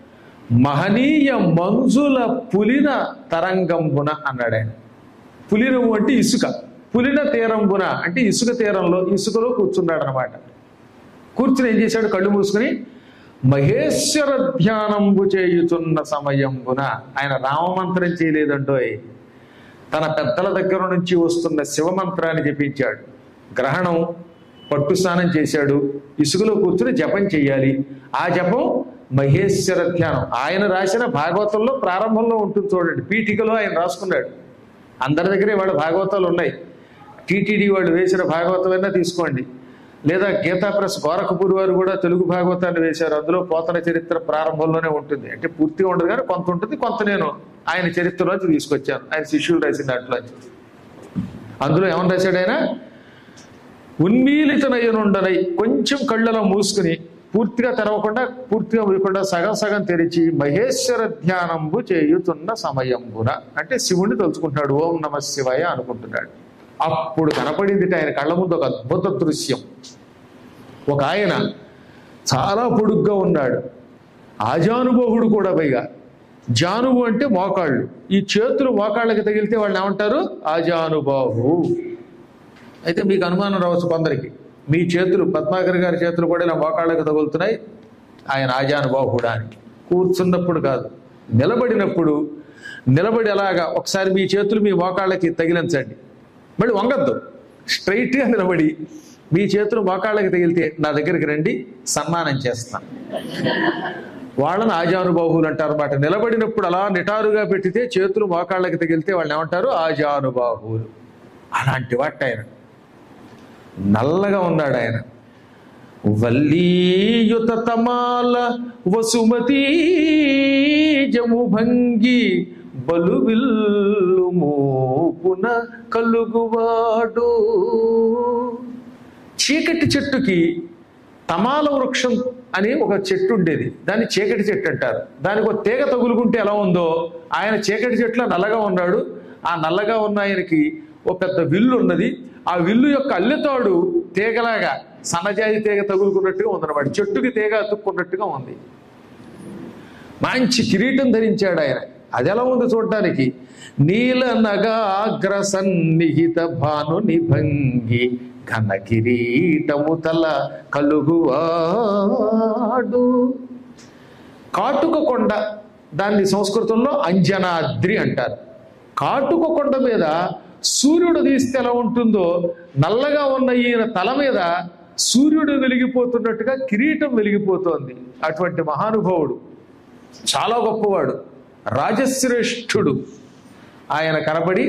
మహనీయ మంజుల పులిన తరంగంబున అన్నాడు ఆయన. పులినము అంటే ఇసుక, పులిన తీరంబున అంటే ఇసుక తీరంలో, ఇసుకలో కూర్చున్నాడు అనమాట. కూర్చుని ఏం చేశాడు, కళ్ళు మూసుకుని మహేశ్వర ధ్యానంబు చేయుచున్న సమయంబున, ఆయన రామమంత్రం చేయలేదంటోయ్, తన పెద్దల దగ్గర నుంచి వస్తున్న శివమంత్రాన్ని జపించాడు. గ్రహణం పట్టు స్నానం చేశాడు, ఇసుకలో కూర్చుని జపం చెయ్యాలి. ఆ జపం మహేశ్వర ధ్యానం. ఆయన రాసిన భాగవతంలో ప్రారంభంలో ఉంటుంది చూడండి, పీఠికలో ఆయన రాసుకున్నాడు. అందరి దగ్గరే వాళ్ళ భాగవతాలు ఉన్నాయి. టీటీడీ వాళ్ళు వేసిన భాగవతం అయినా తీసుకోండి, లేదా గీతా ప్రెస్ గోరఖపూర్ వారు కూడా తెలుగు భాగవతాన్ని వేశారు. అందులో పోతన చరిత్ర ప్రారంభంలోనే ఉంటుంది. అంటే పూర్తిగా ఉండదు కానీ కొంత ఉంటుంది, కొంత నేను ఆయన చరిత్రలోంచి తీసుకొచ్చాను, ఆయన శిష్యులు రాసిన దాంట్లోంచి. అందులో ఏమని రాశాడు ఆయన, ఉన్మీలితనయ్యనుండనై, కొంచెం కళ్ళలో మూసుకుని పూర్తిగా తెరవకుండా, పూర్తిగా మూయకుండా సగం సగం తెరిచి మహేశ్వర ధ్యానంబు చేయుతున్న సమయంబున అంటే శివుణ్ణి తలుచుకుంటున్నాడు, ఓం నమ శివాయ అనుకుంటున్నాడు. అప్పుడు కనపడింది ఆయన కళ్ళ ముందు ఒక అద్భుత దృశ్యం. ఒక ఆయన చాలా పొడుగ్గా ఉన్నాడు, ఆజానుబాహుడు కూడా. పైగా జానువు అంటే మోకాళ్ళు, ఈ చేతులు మోకాళ్ళకి తగిలితే వాళ్ళు ఏమంటారు, ఆజానుబాహు. అయితే మీకు అనుమానం రావచ్చు కొందరికి, మీ చేతులు, పద్మాకర్ గారి చేతులు కూడా ఇలా మోకాళ్ళకి తగులుతున్నాయి, ఆయన ఆజానుబాహుడా అని. కూర్చున్నప్పుడు కాదు, నిలబడినప్పుడు. నిలబడి అలాగా ఒకసారి మీ చేతులు మీ మోకాళ్ళకి తగిలించండి, మళ్ళీ వంగద్దు, స్ట్రైట్గా నిలబడి మీ చేతులు మోకాళ్ళకి తగిలితే నా దగ్గరికి రండి, సన్మానం చేస్తాను. వాళ్ళని ఆజానుబాహువులు అంటారు అన్నమాట. నిలబడినప్పుడు అలా నిటారుగా పెట్టితే చేతులు మోకాళ్ళకి తగిలితే వాళ్ళని ఏమంటారు, ఆజానుబాహువులు. అలాంటి వాటి ఆయన నల్లగా ఉన్నాడు. ఆయన వల్లీయుత తమాల వసుమతీ జముభంగి బలువిల్లు మోపున కలుగువాడు. చీకటి చెట్టుకి తమాల వృక్షం అని ఒక చెట్టు ఉండేది, దాన్ని చీకటి చెట్టు అంటారు. దానికి ఒక తీగ తగులుకుంటే ఎలా ఉందో, ఆయన చీకటి చెట్టులో నల్లగా ఉన్నాడు. ఆ నల్లగా ఉన్న ఆయనకి ఒక పెద్ద విల్లు ఉన్నది. ఆ విల్లు యొక్క అల్లెతాడు తీగలాగా సన్నజాజి తీగ తగులుకున్నట్టుగా ఉందన్నమాట. చెట్టుకి తీగ అతుక్కున్నట్టుగా ఉంది. మంచి కిరీటం ధరించాడు ఆయన. అది ఎలా ఉంది చూడటానికి, నీల నగాగ్ర సన్నిహిత భాను నిభంగి ఘన కిరీటము తల కలుగువాడు. కాటుక కొండ, దాన్ని సంస్కృతంలో అంజనాద్రి అంటారు. కాటుక కొండ మీద సూర్యుడు తీస్తే ఎలా ఉంటుందో, నల్లగా ఉన్న ఈయన తల మీద సూర్యుడు వెలిగిపోతున్నట్టుగా కిరీటం వెలిగిపోతోంది. అటువంటి మహానుభావుడు, చాలా గొప్పవాడు, రాజశ్రేష్ఠుడు. ఆయన కనబడి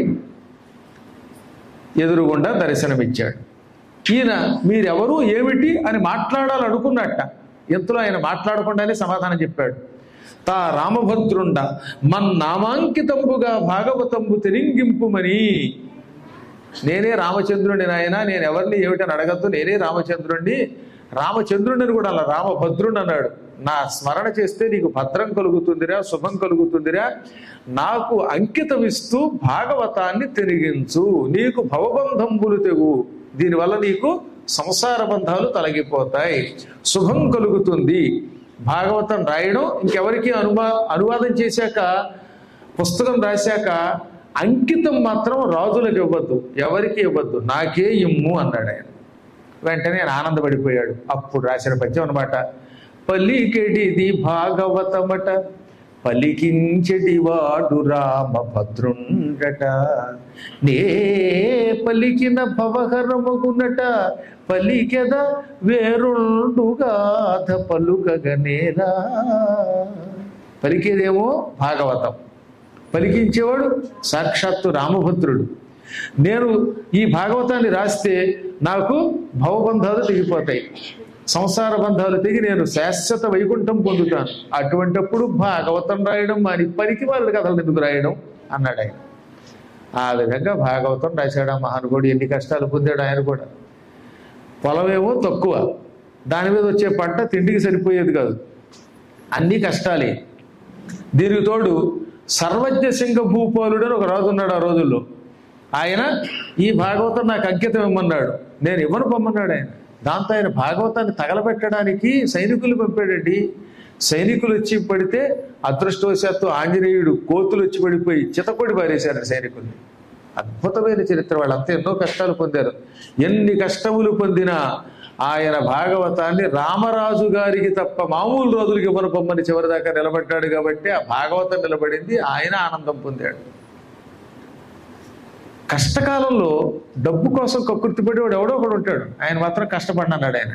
ఎదురుగుండా దర్శనమిచ్చాడు. ఈయన మీరెవరు ఏమిటి అని మాట్లాడాలనుకున్నట్ట. ఎంతలో ఆయన మాట్లాడకుండానే సమాధానం చెప్పాడు. తా రామభద్రుండ మన్నామాంకితంబుగా భాగవతంబు తెరింగింపుమని. నేనే రామచంద్రుడిని నాయన, నేను ఎవరిని ఏమిటని అడగద్దు, నేనే రామచంద్రుడిని. రామచంద్రుడిని కూడా అలా రామభద్రుడు అన్నాడు. నా స్మరణ చేస్తే నీకు భద్రం కలుగుతుందిరా, శుభం కలుగుతుందిరా. నాకు అంకితం ఇస్తూ భాగవతాన్ని తిరిగించు, నీకు భవబంధంబులు తెగు, దీనివల్ల నీకు సంసార బంధాలు తొలగిపోతాయి, శుభం కలుగుతుంది. భాగవతం రాయడం ఇంకెవరికి అనువాదం చేశాక, పుస్తకం రాశాక అంకితం మాత్రం రాజులకు ఇవ్వద్దు, ఎవరికి ఇవ్వద్దు, నాకే ఇమ్ము అన్నాడు ఆయన. వెంటనే ఆయన ఆనందపడిపోయాడు. అప్పుడు రాసిన పద్యం అనమాట. పలికెడిది భాగవతమట, పలికించెడి వాడు రామభద్రుండట, నే పలికిన భవహరమగునట, పలికెద వేరుండుగాథ పలుకగనేలా. పలికేదేమో భాగవతం, పలికించేవాడు సాక్షాత్తు రామభద్రుడు. నేను ఈ భాగవతాన్ని రాస్తే నాకు భవబంధాలు తెగిపోతాయి, సంసార బంధాలు తెగి నేను శాశ్వత వైకుంఠం పొందుతాను. అటువంటిప్పుడు భాగవతం రాయడం మాని పనికి వాళ్ళ కథలు ఎందుకు రాయడం అన్నాడు ఆయన. ఆ విధంగా భాగవతం రాశాడు ఆ మహానుభావుడు. ఎన్ని కష్టాలు పొందాడు ఆయన కూడా. పొలమేమో తక్కువ, దాని మీద వచ్చే పంట తిండికి సరిపోయేది కాదు, అన్ని కష్టాలే. దీనికి తోడు సర్వజ్ఞ సింగ భూపాలుడు అని ఒక రాజు ఉన్నాడు ఆ రోజుల్లో. ఆయన ఈ భాగవతం నాకు అంకితం ఇమ్మన్నాడు. నేను ఇవ్వను పొమ్మన్నాడు ఆయన. దాంతో ఆయన భాగవతాన్ని తగలబెట్టడానికి సైనికులు పంపాడండి. సైనికులు వచ్చి పడితే అదృష్టవశాత్తు ఆంజనేయుడు కోతులు వచ్చి పడిపోయి చితకొడి పారేశారు సైనికుల్ని. అద్భుతమైన చరిత్ర. వాళ్ళంతా ఎన్నో కష్టాలు పొందారు. ఎన్ని కష్టములు పొందినా ఆయన భాగవతాన్ని రామరాజు గారికి తప్ప మామూలు రోజులకి ఇవ్వను పొమ్మని చివరిదాకా నిలబడ్డాడు కాబట్టి ఆ భాగవతం నిలబడింది. ఆయన ఆనందం పొందాడు. కష్టకాలంలో డబ్బు కోసం కక్కుర్తిపడేవాడు ఎవడో ఒకడు ఉంటాడు, ఆయన మాత్రం కష్టపడినాడు ఆయన.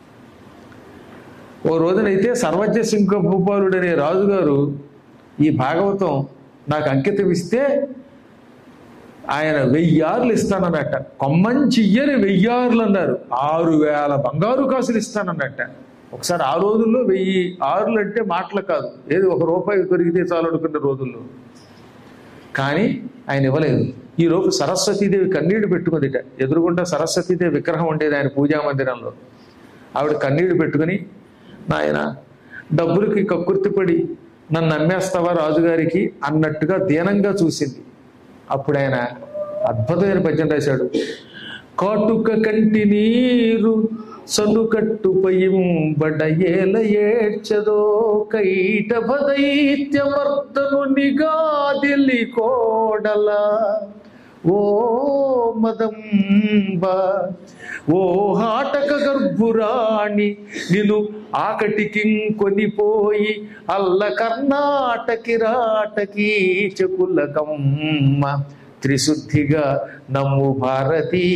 ఓ రోజునైతే సర్వజ్ఞ సింహ భూపాలుడు అనే రాజుగారు ఈ భాగవతం నాకు అంకితం ఇస్తే ఆయన 1000 ఆర్లు ఇస్తానన్నట్ట. కొమ్మంచి ఇయ్యని 1000 ఆర్లు అన్నారు. 6000 బంగారు కాసులు ఇస్తానన్నట్ట. ఒకసారి ఆ రోజుల్లో 1000 ఆర్లు అంటే మాటలు కాదు, ఏది 1 రూపాయి దొరికితే చాలు అనుకున్న రోజుల్లో. కానీ ఆయన ఇవ్వలేదు. ఈ లోపు సరస్వతీదేవి కన్నీళ్లు పెట్టుకుందిట. ఎదురుగుండా సరస్వతీదేవి విగ్రహం ఉండేది ఆయన పూజా మందిరంలో. ఆవిడ కన్నీళ్లు పెట్టుకుని, నాయన డబ్బులకి కక్కుర్తిపడి నన్ను నమ్మేస్తావా రాజుగారికి అన్నట్టుగా దీనంగా చూసింది. అప్పుడు ఆయన అద్భుతమైన పద్యం రాశాడు. కాటుక కంటి నీరు సనుకట్టుపయింబడ ఏల ఏడ్చదో కైటభ దైత్యమర్దను నిగాదిలి కోడల ఓ మదంబ ఓ హాటక గర్భురాణి నిను ఆకటికి కొనిపోయి అల్ల కర్ణాటకి రాటకి చకులకమ్మ త్రిశుద్ధిగా నమ్ము భారతీ.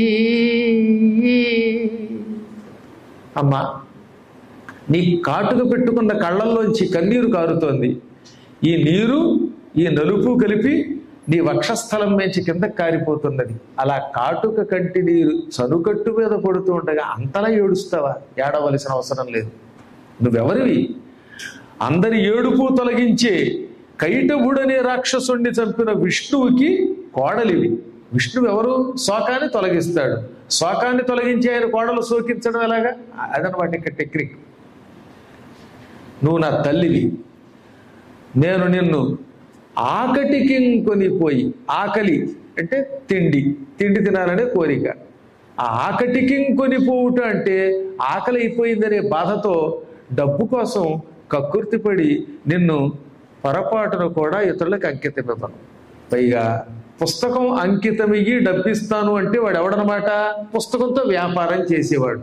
అమ్మా, నీ కాటుక పెట్టుకున్న కళ్ళల్లోంచి కన్నీరు కారుతోంది. ఈ నీరు ఈ నలుపు కలిపి నీ వక్షస్థలం నుంచి కిందకి కారిపోతున్నది. అలా కాటుక కంటి నీరు చనుకట్టు మీద పడుతూ ఉండగా అంతలా ఏడుస్తావా? ఏడవలసిన అవసరం లేదు. నువ్వెవరివి? అందరి ఏడుపు తొలగించే కైటభుడనే రాక్షసుణ్ణి చంపిన విష్ణువుకి కోడలివి. విష్ణువు ఎవరు? శోకాన్ని తొలగిస్తాడు. శోకాన్ని తొలగించి ఆయన కోడలు శోకించడం ఎలాగా? అదనమాట ఇక్కడ టెక్నిక్. నువ్వు నా తల్లివి. నేను నిన్ను ఆకటికి కొనిపోయి, ఆకలి అంటే తిండి, తిండి తినాలనే కోరిక. ఆ ఆకటికి కొనిపోవుట అంటే ఆకలి అయిపోయిందనే బాధతో డబ్బు కోసం కక్కుర్తిపడి నిన్ను పొరపాటును కూడా ఇతరులకు అంకితం ఇవ్వను. పైగా పుస్తకం అంకితమియ్యి డబ్బిస్తాను అంటే వాడు ఎవడనమాట? పుస్తకంతో వ్యాపారం చేసేవాడు.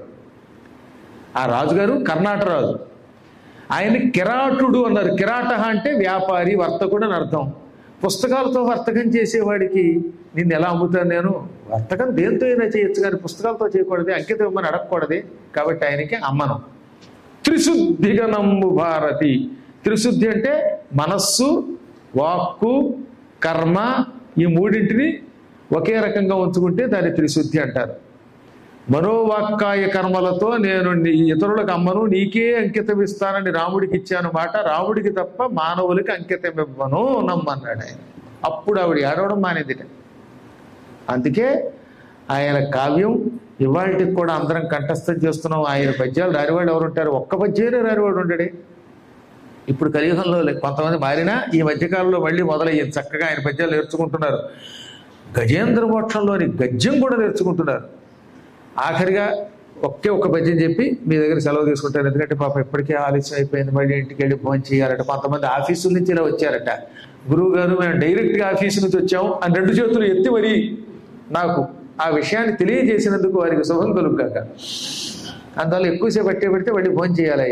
ఆ రాజుగారు కర్ణాటక రాజు. ఆయన కిరాటుడు అన్నారు. కిరాట అంటే వ్యాపారి, వర్తకుడు అని అర్థం. పుస్తకాలతో వర్తకం చేసేవాడికి నిన్ను ఎలా అమ్ముతాను నేను? వర్తకం దేంతో అయినా చేయొచ్చు కానీ పుస్తకాలతో చేయకూడదు, అంకితం ఇవ్వమని అడగకూడదు. కాబట్టి ఆయనకి అమ్మనం. త్రిశుద్ధిగా నమ్ము భారతి. త్రిశుద్ధి అంటే మనస్సు, వాక్కు, కర్మ, ఈ మూడింటిని ఒకే రకంగా ఉంచుకుంటే దాన్ని త్రిశుద్ధి అంటారు. మనోవాక్కాయ కర్మలతో నేను ఇతరులకు అమ్మను, నీకే అంకితం ఇస్తానని రాముడికి ఇచ్చాను మాట. రాముడికి తప్ప మానవులకి అంకితం ఇవ్వను నమ్మన్నాడు ఆయన. అప్పుడు ఆవిడ ఏడవడం మానేదిట. అందుకే ఆయన కావ్యం ఇవాళకి కూడా అందరం కంఠస్థం చేస్తున్నాం. ఆయన పద్యాలు రానివాడు ఎవరు ఉంటారు? ఒక్క పద్యమే రానివాడు ఉండడే. ఇప్పుడు కలియుగంలో కొంతమంది మారినా ఈ మధ్యకాలంలో మళ్ళీ మొదలయ్యింది. చక్కగా ఆయన పద్యాలు నేర్చుకుంటున్నారు. గజేంద్ర మోక్షంలోని గద్యం కూడా నేర్చుకుంటున్నారు. ఆఖరిగా ఒక్క పద్యం చెప్పి మీ దగ్గర సెలవు తీసుకుంటారు. ఎందుకంటే పాప ఇప్పటికే ఆలస్యం అయిపోయింది, మళ్ళీ ఇంటికి వెళ్ళి ఫోన్ చేయాలట. కొంతమంది ఆఫీసుల నుంచి ఇలా వచ్చారట. గురువు గారు మేము డైరెక్ట్గా ఆఫీసు నుంచి వచ్చాము అని 2 చేతులు ఎత్తి మరీ నాకు ఆ విషయాన్ని తెలియజేసినందుకు వారికి శుభం కలుగుగాక. అందువల్ల ఎక్కువసేపు పెడితే మళ్ళీ భోజనం చేయాలి.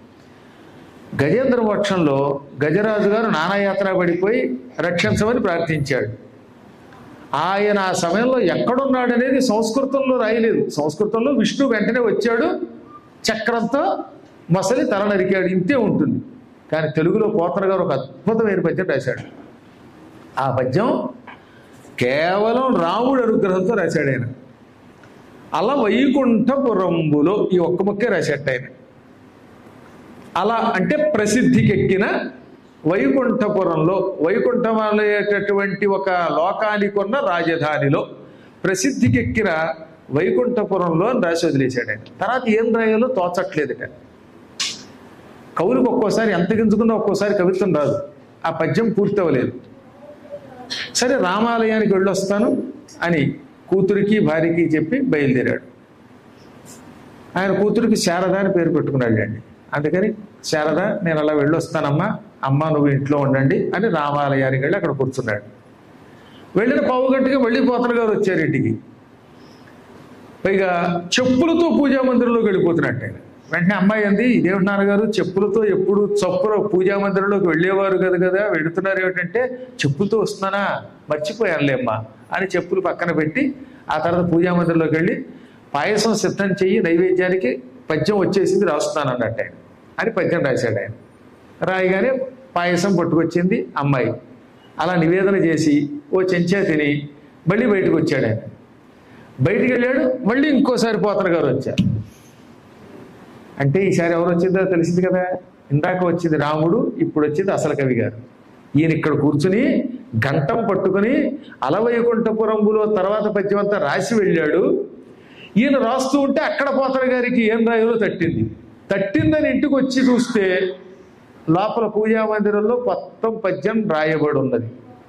గజేంద్ర మోక్షంలో గజరాజు గారు నానాయాత్ర పడిపోయి రక్షించమని ప్రార్థించాడు. ఆయన ఆ సమయంలో ఎక్కడున్నాడనేది సంస్కృతంలో రాయలేదు. సంస్కృతంలో విష్ణు వెంటనే వచ్చాడు, చక్రంతో మొసలి తల నరికాడు, ఇంతే ఉంటుంది. కానీ తెలుగులో పోతన గారు ఒక అద్భుతమైన పద్యం రాశాడు. ఆ పద్యం కేవలం రాముడు అనుగ్రహంతో రాశాడు ఆయన. అలా వైకుంఠపురంబులో ఈ ఒక్క మొక్కే రాశాడు ఆయన. అలా అంటే ప్రసిద్ధికెక్కిన వైకుంఠపురంలో, వైకుంఠం అనేటటువంటి ఒక లోకానికి ఉన్న రాజధానిలో ప్రసిద్ధికెక్కిన వైకుంఠపురంలో అని రాసి వదిలేశాడు ఆయన. తర్వాత ఏం రాయాలో తోచట్లేదుట. కవులకు ఒక్కోసారి ఎంత గింజుకున్నా ఒక్కోసారి కవిత్వం రాదు. ఆ పద్యం పూర్తి అవ్వలేదు. సరే రామాలయానికి వెళ్ళొస్తాను అని కూతురికి భార్యకి చెప్పి బయలుదేరాడు. ఆయన కూతురికి శారద అని పేరు పెట్టుకున్నాడు అండి. అందుకని శారద నేను అలా వెళ్ళొస్తానమ్మా, అమ్మ నువ్వు ఇంట్లో ఉండండి అని రామాలయానికి వెళ్ళి అక్కడ కూర్చున్నాడు. వెళ్ళిన పావుగంటకి మళ్ళీ పోతన గారు వచ్చారు ఇంటికి. పైగా చెప్పులతో పూజా మందిరంలోకి వెళ్ళిపోతున్నట్టు ఆయన. వెంటనే అమ్మాయి అంది, ఇదేమిటి నాన్నగారు చెప్పులతో ఎప్పుడు చప్పుర పూజా మందిరంలోకి వెళ్ళేవారు కదా వెళుతున్నారు ఏమిటంటే, చెప్పులతో వస్తున్నానా మర్చిపోయానులేమ్మా అని చెప్పులు పక్కన పెట్టి ఆ తర్వాత పూజా మందిరంలోకి వెళ్ళి పాయసం సిద్ధం చెయ్యి, నైవేద్యానికి పద్యం వచ్చేసింది రాస్తున్నాను అన్నట్టు ఆయన అని పద్యం రాశాడు ఆయన. రాయగానే పాయసం పట్టుకొచ్చింది అమ్మాయి. అలా నివేదన చేసి ఓ చెంచా తిని మళ్ళీ బయటకు వచ్చాడు ఆయన. బయటికి వెళ్ళాడు, మళ్ళీ ఇంకోసారి పోతన గారు వచ్చారు. అంటే ఈసారి ఎవరు వచ్చిందో తెలిసింది కదా, ఇందాక వచ్చింది రాముడు, ఇప్పుడు వచ్చింది అసలు కవి గారు. ఈయన ఇక్కడ కూర్చుని గంటం పట్టుకుని అలవైకుంఠపురంబులో తర్వాత పద్యం అంతా రాసి వెళ్ళాడు. ఈయన రాస్తూ ఉంటే అక్కడ పోతన గారికి ఏం రాయాలో తట్టిందని ఇంటికి వచ్చి చూస్తే లోపల పూజా మందిరంలో మొత్తం పద్యం రాయబడి ఉన్నది.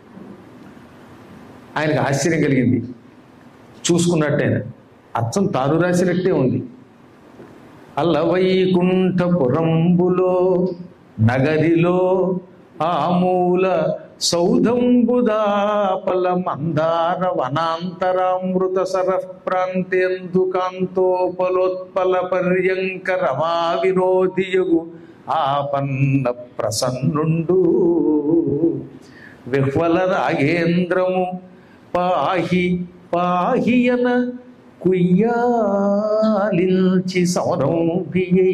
ఆయనకు ఆశ్చర్యం కలిగింది. చూసుకున్నట్టయినా అచ్చం తాను రాసినట్టే ఉంది. అలవైకుంఠపురంబులో నగరిలో ఆమూల సౌధంబుదాపల మందార వనాంతరామృత సరః ప్రాంతేందుకాంతోపలోత్పల పర్యంక రమా వినోదియగు ఆపన్న ప్రసన్నుండు విహ్వల రాగేంద్రము పాహి పాహియన కుయ్యాలిల్చి సౌరభి.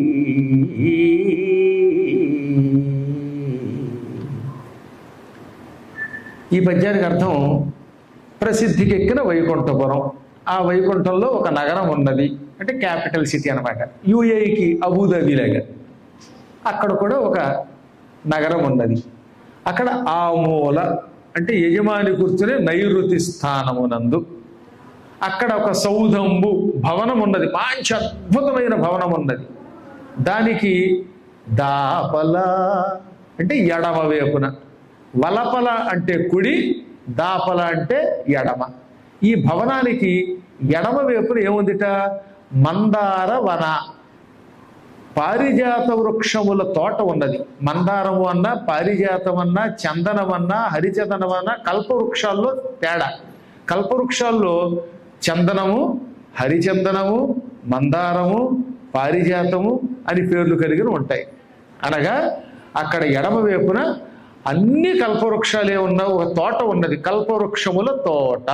ఈ పద్యానికి అర్థం ప్రసిద్ధికెక్కిన వైకుంఠపురం. ఆ వైకుంఠంలో ఒక నగరం ఉన్నది, అంటే క్యాపిటల్ సిటీ అనమాట. యుఏఈకి అబుదాబి లాగా అక్కడ కూడా ఒక నగరం ఉన్నది. అక్కడ ఆమూల అంటే యజమాని కూర్చునే నైరుతి స్థానమునందు అక్కడ ఒక సౌధంబు భవనం ఉన్నది, మంచి అద్భుతమైన భవనం ఉన్నది. దానికి దాపల అంటే ఎడమ వైపున, వలపల అంటే కుడి, దాపల అంటే ఎడమ. ఈ భవనానికి ఎడమ వైపున ఏముందిట, మందార వన పారిజాత వృక్షముల తోట ఉన్నది. మందారము అన్నా, పారిజాతం అన్నా, చందనం అన్నా, హరిచందనం అన్నా కల్పవృక్షాల్లో తేడా. కల్పవృక్షాల్లో చందనము, హరిచందనము, మందారము, పారిజాతము అని పేర్లు కలిగి ఉంటాయి. అనగా అక్కడ ఎడమ వైపున అన్ని కల్పవృక్షాలే ఉన్న ఒక తోట ఉన్నది, కల్పవృక్షముల తోట.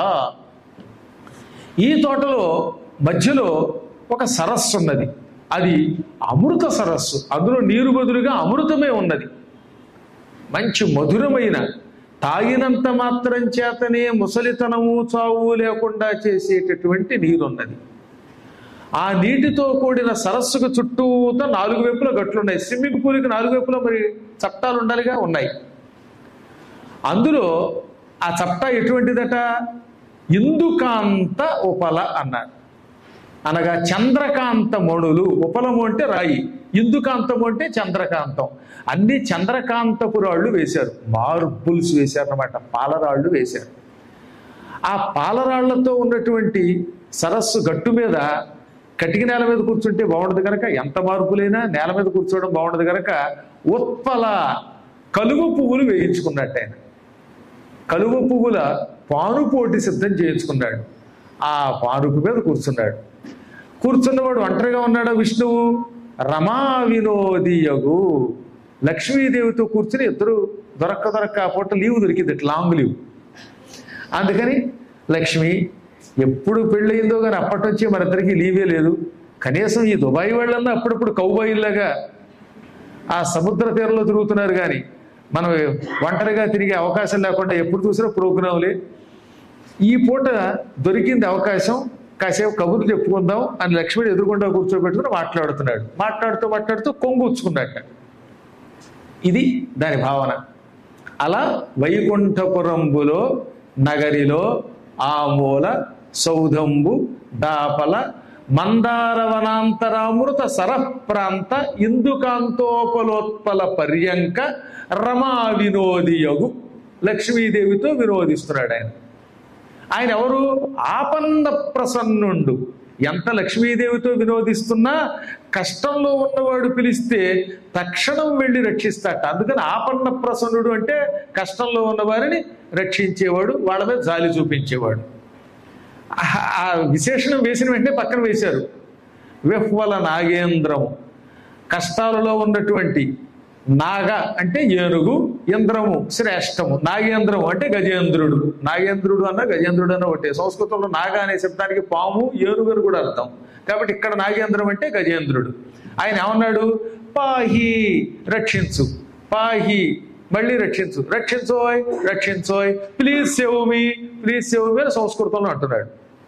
ఈ తోటలో మధ్యలో ఒక సరస్సు ఉన్నది, అది అమృత సరస్సు. అందులో నీరు బదులుగా అమృతమే ఉన్నది. మంచి మధురమైన, తాగినంత మాత్రం చేతనే ముసలితనము చావు లేకుండా చేసేటటువంటి నీరున్నది. ఆ నీటితో కూడిన సరస్సుకు చుట్టూతో 4 వైపులా గట్లున్నాయి. స్విమ్మింగ్ పూల్కి 4 వైపులా మరి చట్టాలు ఉండాలిగా, ఉన్నాయి. అందులో ఆ చట్టా ఎటువంటిదట, ఇందుకాంత ఉపల అన్నారు. అనగా చంద్రకాంత మణులు. ఉపలము అంటే రాయి, ఇందుకాంతము అంటే చంద్రకాంతం. అన్ని చంద్రకాంతపు రాళ్ళు వేశారు, మార్బుల్స్ వేశారు అన్నమాట, పాలరాళ్ళు వేశారు. ఆ పాలరాళ్లతో ఉన్నటువంటి సరస్సు గట్టు మీద కటిక నేల మీద కూర్చుంటే బాగుండదు కనుక, ఎంత మార్పులైనా నేల మీద కూర్చోవడం బాగుండదు కనుక ఉత్పల కలువ పువ్వులు వేయించుకున్నట్టు ఆయన. కలువ పువ్వుల పానుపోటి సిద్ధం చేయించుకున్నాడు. ఆ పానుపు మీద కూర్చున్నాడు. కూర్చున్నవాడు ఒంటరిగా ఉన్నాడు. విష్ణువు రమా వినోదియగు లక్ష్మీదేవితో కూర్చుని ఇద్దరు దొరక్క ఆ పూట లీవ్ దొరికింది, లాంగ్ లీవ్. అందుకని లక్ష్మి ఎప్పుడు పెళ్ళయిందో కానీ అప్పటి నుంచి మరిద్దరికి లీవే లేదు. కనీసం ఈ దుబాయ్ వాళ్ళన్నా అప్పుడప్పుడు కౌబాయిల్లాగా ఆ సముద్ర తీరంలో తిరుగుతున్నారు, కానీ మనం ఒంటరిగా తిరిగే అవకాశం లేకుండా ఎప్పుడు చూసినా ప్రోగ్రాంలే. ఈ పూట దొరికింది అవకాశం, కాసేపు కబుర్లు చెప్పుకుందాం అని లక్ష్మిని ఎదురుకుండా కూర్చోబెట్టుకుని మాట్లాడుతూ కొంగుచ్చుకున్నట్ట. ఇది దాని భావన. అలా వైకుంఠపురంబులో నగరిలో ఆమూల సౌధంబు దాపల మందారవనాంతరామృత సరప్రాంత ఇందుకాంతోపలోత్పల పర్యంక రమా వినోదియగు లక్ష్మీదేవితో వినోదిస్తున్నాడు ఆయన. ఆయన ఎవరు? ఆపన్న ప్రసన్నుండు. ఎంత లక్ష్మీదేవితో వినోదిస్తున్నా కష్టంలో ఉన్నవాడు పిలిస్తే తక్షణం వెళ్ళి రక్షిస్తాట. అందుకని ఆపన్న ప్రసన్నుడు అంటే కష్టంలో ఉన్నవారిని రక్షించేవాడు, వాళ్ళ మీద జాలి చూపించేవాడు. ఆ విశేషణం వేసిన వెంటనే పక్కన వేశారు. విహ్వల నాగేంద్రము, కష్టాలలో ఉన్నటువంటి నాగ అంటే ఏనుగు, ఇంద్రము శ్రేష్టము, నాగేంద్రము అంటే గజేంద్రుడు. నాగేంద్రుడు అన్న గజేంద్రుడు అన్న ఒకటే. సంస్కృతంలో నాగ అనే శబ్దానికి పాము, ఏనుగు అని కూడా అర్థం. కాబట్టి ఇక్కడ నాగేంద్రం అంటే గజేంద్రుడు. ఆయన ఏమన్నాడు? పాహి రక్షించు, పాహి మళ్ళీ రక్షించు, రక్షించోయ్, ప్లీజ్ సేవ్ మీ అని సంస్కృతంలో అంటున్నాడు.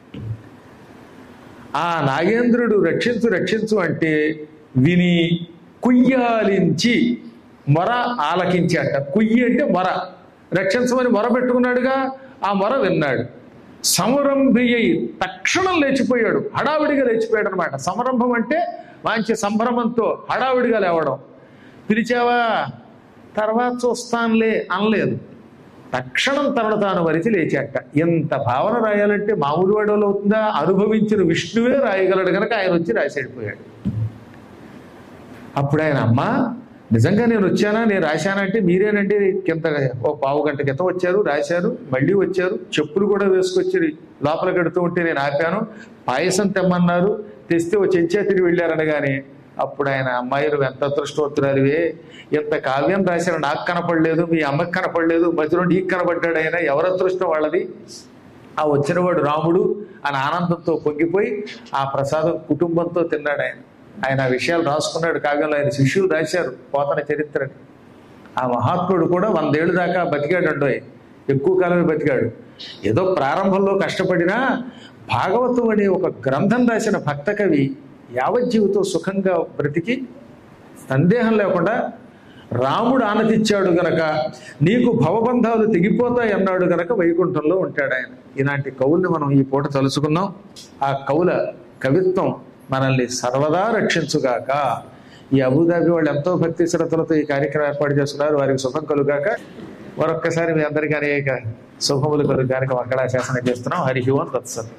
ఆ నాగేంద్రుడు రక్షించు అంటే విని కుయ్యాలించి మొర ఆలకించాట. కుయ్యి అంటే మొర, రక్షించమని మొర పెట్టుకున్నాడుగా, ఆ మొర విన్నాడు. సంరంభి అయి తక్షణం లేచిపోయాడు, హడావిడిగా లేచిపోయాడు అనమాట. సంరంభం అంటే మంచి సంభ్రమంతో హడావిడిగా లేవడం. పిలిచావా, తర్వాత చూస్తానులే అనలేదు, తక్షణం తనను తాను వరిచి లేచాట. ఎంత భావన రాయాలంటే మామూలు వాడలో అవుతుందా? అనుభవించిన విష్ణువే రాయగలడు కనుక ఆయన వచ్చి రాసేడిపోయాడు. అప్పుడు ఆయన, అమ్మ నిజంగా నేను వచ్చానా, నేను రాశానంటే మీరేనండి కింద ఓ పావు గంట క్రితం వచ్చారు, రాశారు, మళ్ళీ వచ్చారు, చెప్పులు కూడా వేసుకొచ్చి లోపల కడుతూ ఉంటే నేను ఆపాను, పాయసం తెమ్మన్నారు, తెస్తే ఓ చెంచా తిరిగి వెళ్ళారనగానే అప్పుడు ఆయన, అమ్మాయిలు ఎంత అదృష్టవంతురాలివే, ఎంత కావ్యం రాశారు, నాకు కనపడలేదు, మీ అమ్మకి కనపడలేదు, మధ్యలో నీకు కనపడ్డాడు. ఆయన ఎవరి అదృష్టం వాళ్ళది. ఆ వచ్చినవాడు రాముడు అని ఆనందంతో పొంగిపోయి ఆ ప్రసాదం కుటుంబంతో తిన్నాడు. ఆయన ఆ విషయాలు రాసుకున్నాడు కావ్యంలో. ఆయన శిష్యులు రాశారు పోతన చరిత్రని. ఆ మహాత్ముడు కూడా 100 ఏళ్ళు దాకా బతికాడు అండోయ్, ఎక్కువ కాలమే బతికాడు. ఏదో ప్రారంభంలో కష్టపడినా భాగవతం అనే ఒక గ్రంథం రాసిన భక్త కవి యావజ్జీవితం సుఖంగా బ్రతికి సందేహం లేకుండా రాముడు ఆనతిచ్చాడు గనక, నీకు భవబంధాలు తెగిపోతాయి అన్నాడు గనక వైకుంఠంలో ఉంటాడు ఆయన. ఇలాంటి కవుల్ని మనం ఈ పూట తలుచుకున్నాం. ఆ కవుల కవిత్వం మనల్ని సర్వదా రక్షించుగాక. ఈ అబుదాబి వాళ్ళు ఎంతో భక్తి శ్రద్ధలతో ఈ కార్యక్రమం ఏర్పాటు చేస్తున్నారు, వారికి శుభం కలుగాక. మరొక్కసారి మీ అందరికీ అనేక శుభములు కలుగాక మంగళాశాసనం చేస్తున్నాం. హరి ఓం తత్సత్.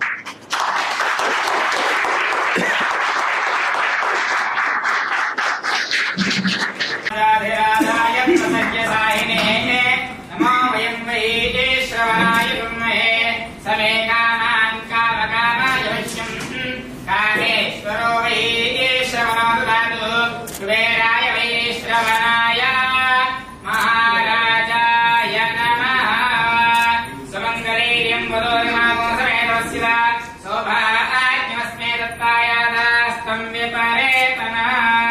కుబేరాయ వైశ్రవణాయ మహారాజాయ నమః. సుమంగళైర్యం వదోర్మామో సమేతస్య శోభాజ్ఞమస్మే దత్తాయాదాస్తం విపరేతనః.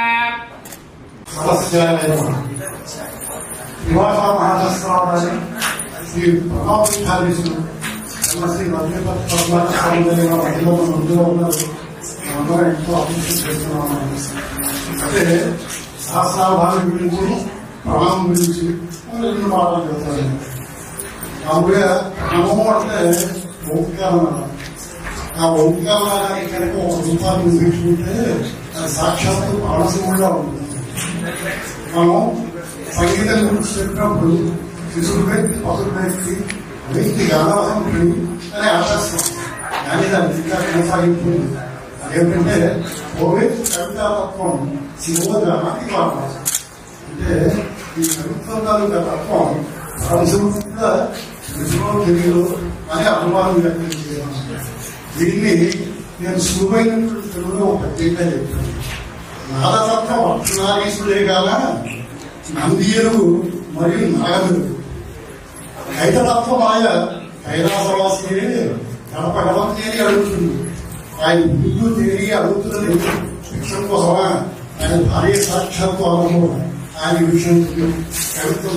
వివాహ మహాశాస్త్రాన్ని శ్రీ ప్రతాపీఠాధీశులు శ్రీ మధ్యలో ఉన్నారు. అందరూ ఎంతో అభివృద్ధి చేస్తున్నాము. అంటే శాస్త్రాభావం గురించి, ప్రణామం గురించి రెండు మాటలు చెప్తారు. మామూలుగా ప్రణామం అంటే ఓంకారం. ఆ ఓంకారాన్ని కనుక ఒక రూపాన్ని తీసుకుంటే అది సాక్షాత్తు ప్రాణసింహంగా ఉంటుంది. మనం సంగీతం గురించి చెప్పినప్పుడు శిశుడు వ్యక్తి, పసుడు వ్యక్తి, వ్యక్తి గానవసం అనే ఆశాస్త్రం. కానీ దాన్ని ఇంకా కొనసాగిపోయింది. అదేంటంటే ఓవే కవితాతత్వం శివోగానానికి వాడతాం. అంటే ఈ కవిత్వం తాలూకా తత్వం ప్రపంచంగా నిజమో తెలియదు అని అనుమానం వ్యక్తం చేయడం. దీన్ని నేను సులువైనటువంటి తెలుగులో ఒక ప్రత్యేకంగా చెప్పాను. నాదతత్వం అర్ధనారీసుడే కాల నందియలు మరియు నాగదుడు కైతతత్వమాయ కైలాసవాసియే గడప గడపతి అని అడుగుతుంది. ఆయన ముందు తిరిగి అడుగుతున్నది శిక్షణ కోసమా, ఆయన భార్య సాక్షాత్తు అనుభవం, ఆయన విషయం కవిత్వం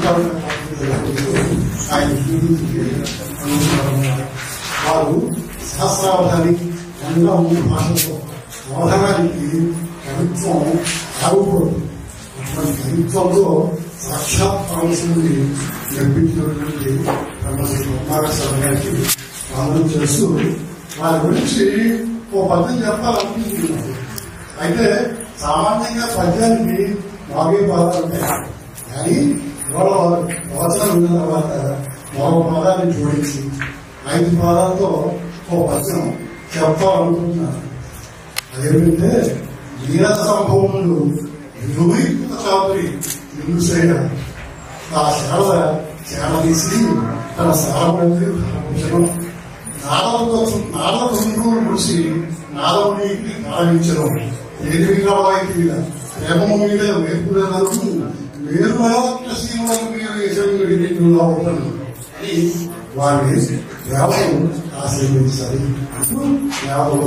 ఆయన వారు సహస్రావధాని అన్న మూడు భాషలో అవధానానికి కవిత్వం ఆగుకూడదు. అటువంటి కవిత్వంలో సాక్షాత్ పరమశివుని నిర్మించినటువంటి బ్రహ్మశ్రీ ఉమారాశ్వర గారికి ఆనందం చేస్తూ వారి గురించి ఓ పద్యం చెప్పాలనుకుంటున్నాను. అయితే సామాన్యంగా పద్యానికి 4 పాదాలు ఉంటాయి. కానీ ఇవాళ ప్రవచనం విన్న తర్వాత మరో పదాన్ని జోడించి 5 పాదాలతో ఓ పద్యం చెప్పాలనుకుంటున్నాను. అదేమిటంటే నీరత సంభవములు నిర్వహిత చాతురి నిన్ను చేయడం. ఆ శారద చేరదీసి తన సారపడి నాదల తుండ్రు ముడిసి నాదముని నారగించడం. ఏది విగ్రహవాయితీ ప్రేమము మీద వేపులకు వేరుసీమలకు మీరు అవుతాను అని వారిని వ్యాపం ఆశీర్వదించాలి అంటూ వ్యాపంలో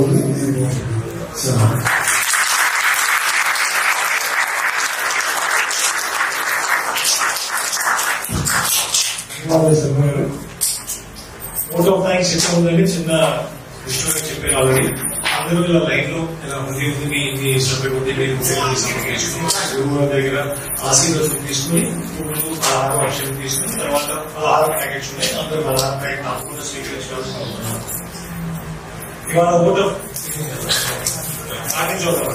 ఓట్ ఆఫ్ థ్యాంక్స్ ఎక్కడ ఉందండి, చిన్న విషయంగా చెప్పారు ఆల్రెడీ. అందరూ ఇలా లైన్ లో ఇలా హృదయ ఇన్ని ఇష్టపడి దగ్గర ఆశీర్వాదం తీసుకుని పువ్వులు ఆహారం తీసుకుని తర్వాత ఆహార ప్యాకెట్స్ ఉన్నాయి. అందరూ ఆహార ప్యాకెట్ తప్పకుండా స్వీకరించవలసి ఉంటున్నాం. ఇవాళ ఓట్ ఆఫ్ పాటించవద్దాం.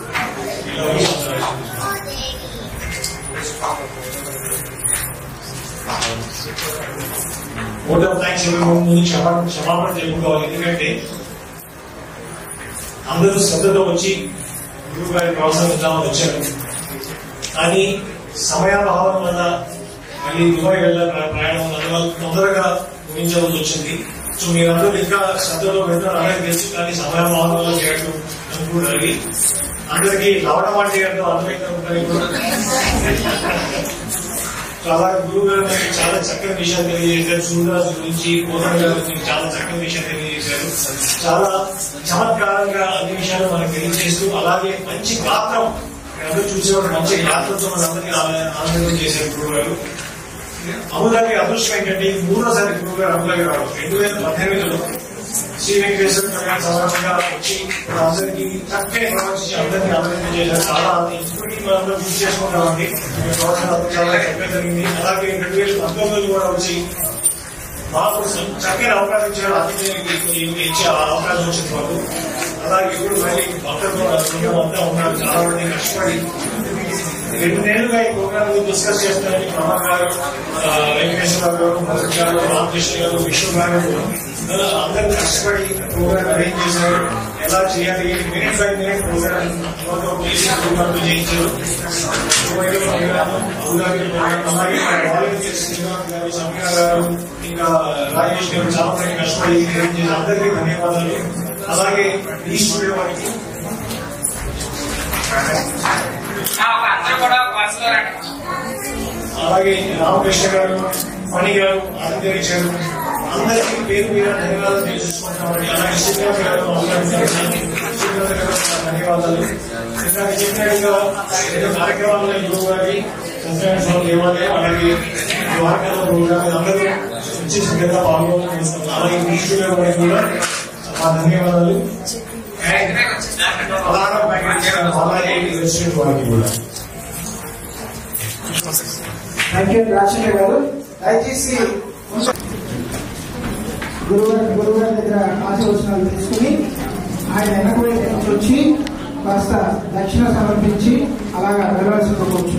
ఓట్ ఆఫ్ థ్యాంక్స్ ముందు క్షమాపణ చెప్పుకోవాలి. ఎందుకంటే అందరూ శ్రద్ధతో వచ్చి గురువు గారి ప్రోత్సహిద్దామని వచ్చారు. కానీ సమయాభావం వల్ల మళ్ళీ దుబాయ్ ప్రయాణం వల్ల తొందరగా ముగించవలసి వచ్చింది. సో మీరందరూ ఇంకా శ్రద్ధలో వెళ్తారు అలాగే తెలుసు. కానీ సమయాభావం వల్ల చేయడం అనుకుంటారు. అందరికీ రావడం అంటే ఎంతో అర్థమైంది. చాలా గురువు గారు చాలా చక్కని విషయాలు తెలియజేశారు. సూర్యరాజు గురించి, కోదండ గారి గురించి చాలా చక్కని విషయాలు తెలియజేశారు. చాలా చమత్కారంగా అన్ని విషయాలు మనకు తెలియజేస్తూ అలాగే మంచి గాత్రం అందరూ చూసేవాడు మంచి గాత్రంతో మనందరికీ ఆనందం చేశారు గురువు గారు. అమూలాకి అదృష్టం ఏంటంటే 3వ గురువు గారు అమూలాకి రావడం 2018లో శ్రీ వెంకటేశ్వర సందర్భంగా వచ్చి అందరికీ చక్కని ప్రవచించి అందరికీ అభివృద్ధి చేశారు. చాలా ఇప్పటికీ మనందరూ గుర్తు చేసుకుంటామండి. చాలా చక్కగా జరిగింది. అలాగే 2019 కూడా వచ్చి మాకు చక్కని అవకాశం ఇచ్చారు. అతిథి ఇచ్చే అవకాశం వచ్చింది మాకు. అలాగే ఇప్పుడు మళ్ళీ భక్తులతో అంతా ఉన్నారు. చాలా మంది కష్టపడి 2 నెలలుగా ఈ ప్రోగ్రామ్ డిస్కస్ చేస్తున్నారని ప్రమాద్ గారు, వెంకటేశ్వర గారు, భరత్ గారు, రామకృష్ణ గారు, విష్ణు గారు అందరూ కష్టపడి ప్రోగ్రామ్ అరేంజ్ చేశారు. ఎలా చేయాలి మినిట్ బై మినిట్ ప్రోగ్రామ్ చేయించారు. సమీర గారు ఇంకా రాజేష్ గారు చాలా మంది కష్టపడి అరేంజ్ చేశారు. అందరికీ ధన్యవాదాలు. అలాగే ఈ స్టూడియో వారికి అలాగే రామకృష్ణ గారు, మణి గారు అలంకరించారు. అందరికీ పేరు మీద ధన్యవాదాలు తెలియజేసుకుంటామండి. అలాగే శ్రీకాంత్ గారు ధన్యవాదాలు. ఇందాక చెప్పినట్టుగా కార్యక్రమాల్లో గురువు గారి సత్యనారాయణ దేవాలయం అలాగే ద్వారకాల ప్రోగ్రాం అందరూ వచ్చి శ్రద్ధగా పాల్గొని అలాగే మీ స్టూడియో వారికి కూడా మా ధన్యవాదాలు. అలాగే రెస్టారెంట్ వారికి కూడా థ్యాంక్ యూ రాజశేఖర్ గారు. దయచేసి గురువు గారి దగ్గర ఆశీర్వచనాలు తీసుకుని ఆయన వెనకబడి వచ్చి కాస్త దక్షిణ సమర్పించి అలాగా వెళ్ళవలసి కోరుకోవచ్చు.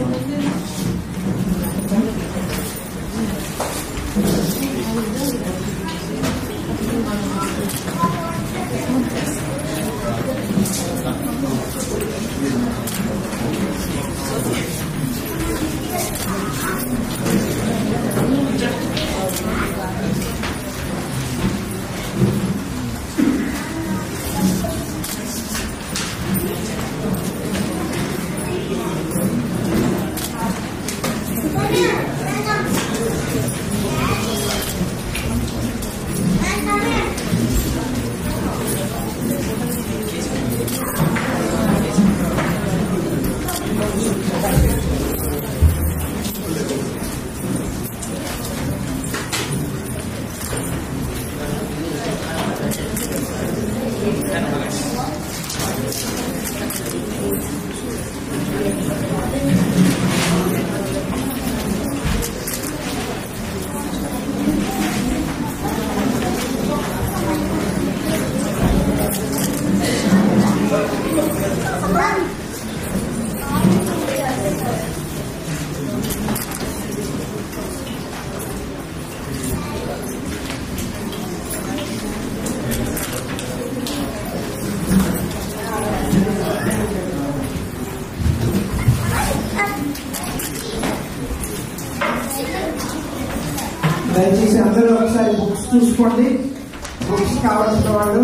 దయచేసి అందరూ ఒకసారి బుక్స్ చూసుకోండి. బుక్స్ కావాల్సిన వాళ్ళు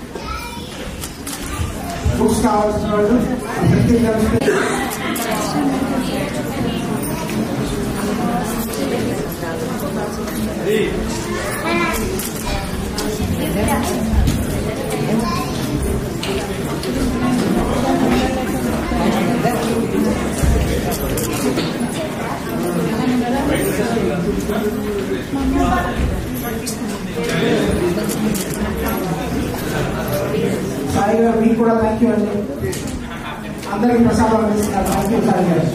సాయి గారు మీకు కూడా థ్యాంక్ యూ అండి. అందరికీ ప్రసాదం అందిస్తున్నారు. థ్యాంక్ యూ సాయి గారు.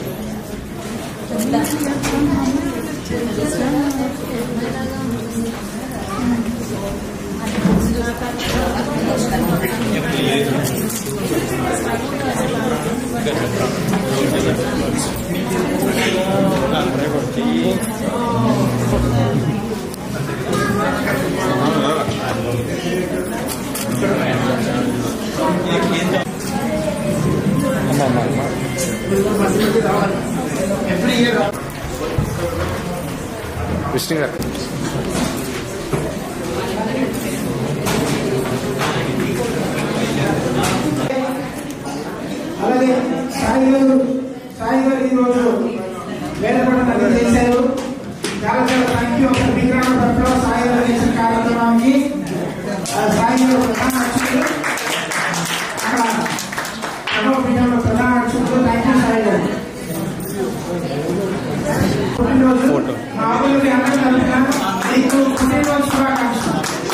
విష్ణు గారు అలాగే సాయి గారు ఈరోజు వేదపడ నది చేశారు. చాలా థ్యాంక్ యూ. ఒక విగ్రహం తరఫున సాయి గారు చేసిన కార్యక్రమానికి సాయి గారు ప్రధాన అర్చకులు, అక్కడ విగ్రహంలో ప్రధాన అర్చకులు. థ్యాంక్ యూ సాయి గారు. పుట్టినరోజు మా ఆవులకి అందరూ తరఫున మీకు పుట్టినరోజు శుభాకాంక్షలు.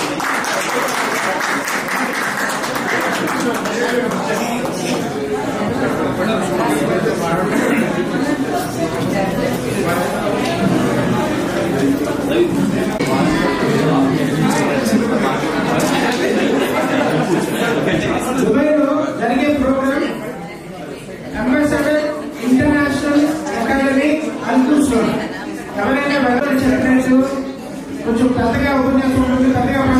దుబాయ్లో జరిగే ప్రోగ్రామ్ అంబాసిడర్ ఇంటర్నేషనల్ అకాడమీ అల్కూస్. ఎవరైనా వెళ్ళని చెప్పినట్టు కొంచెం పెద్దగా ఉపన్యాసం ఉంటుంది, పెద్దగా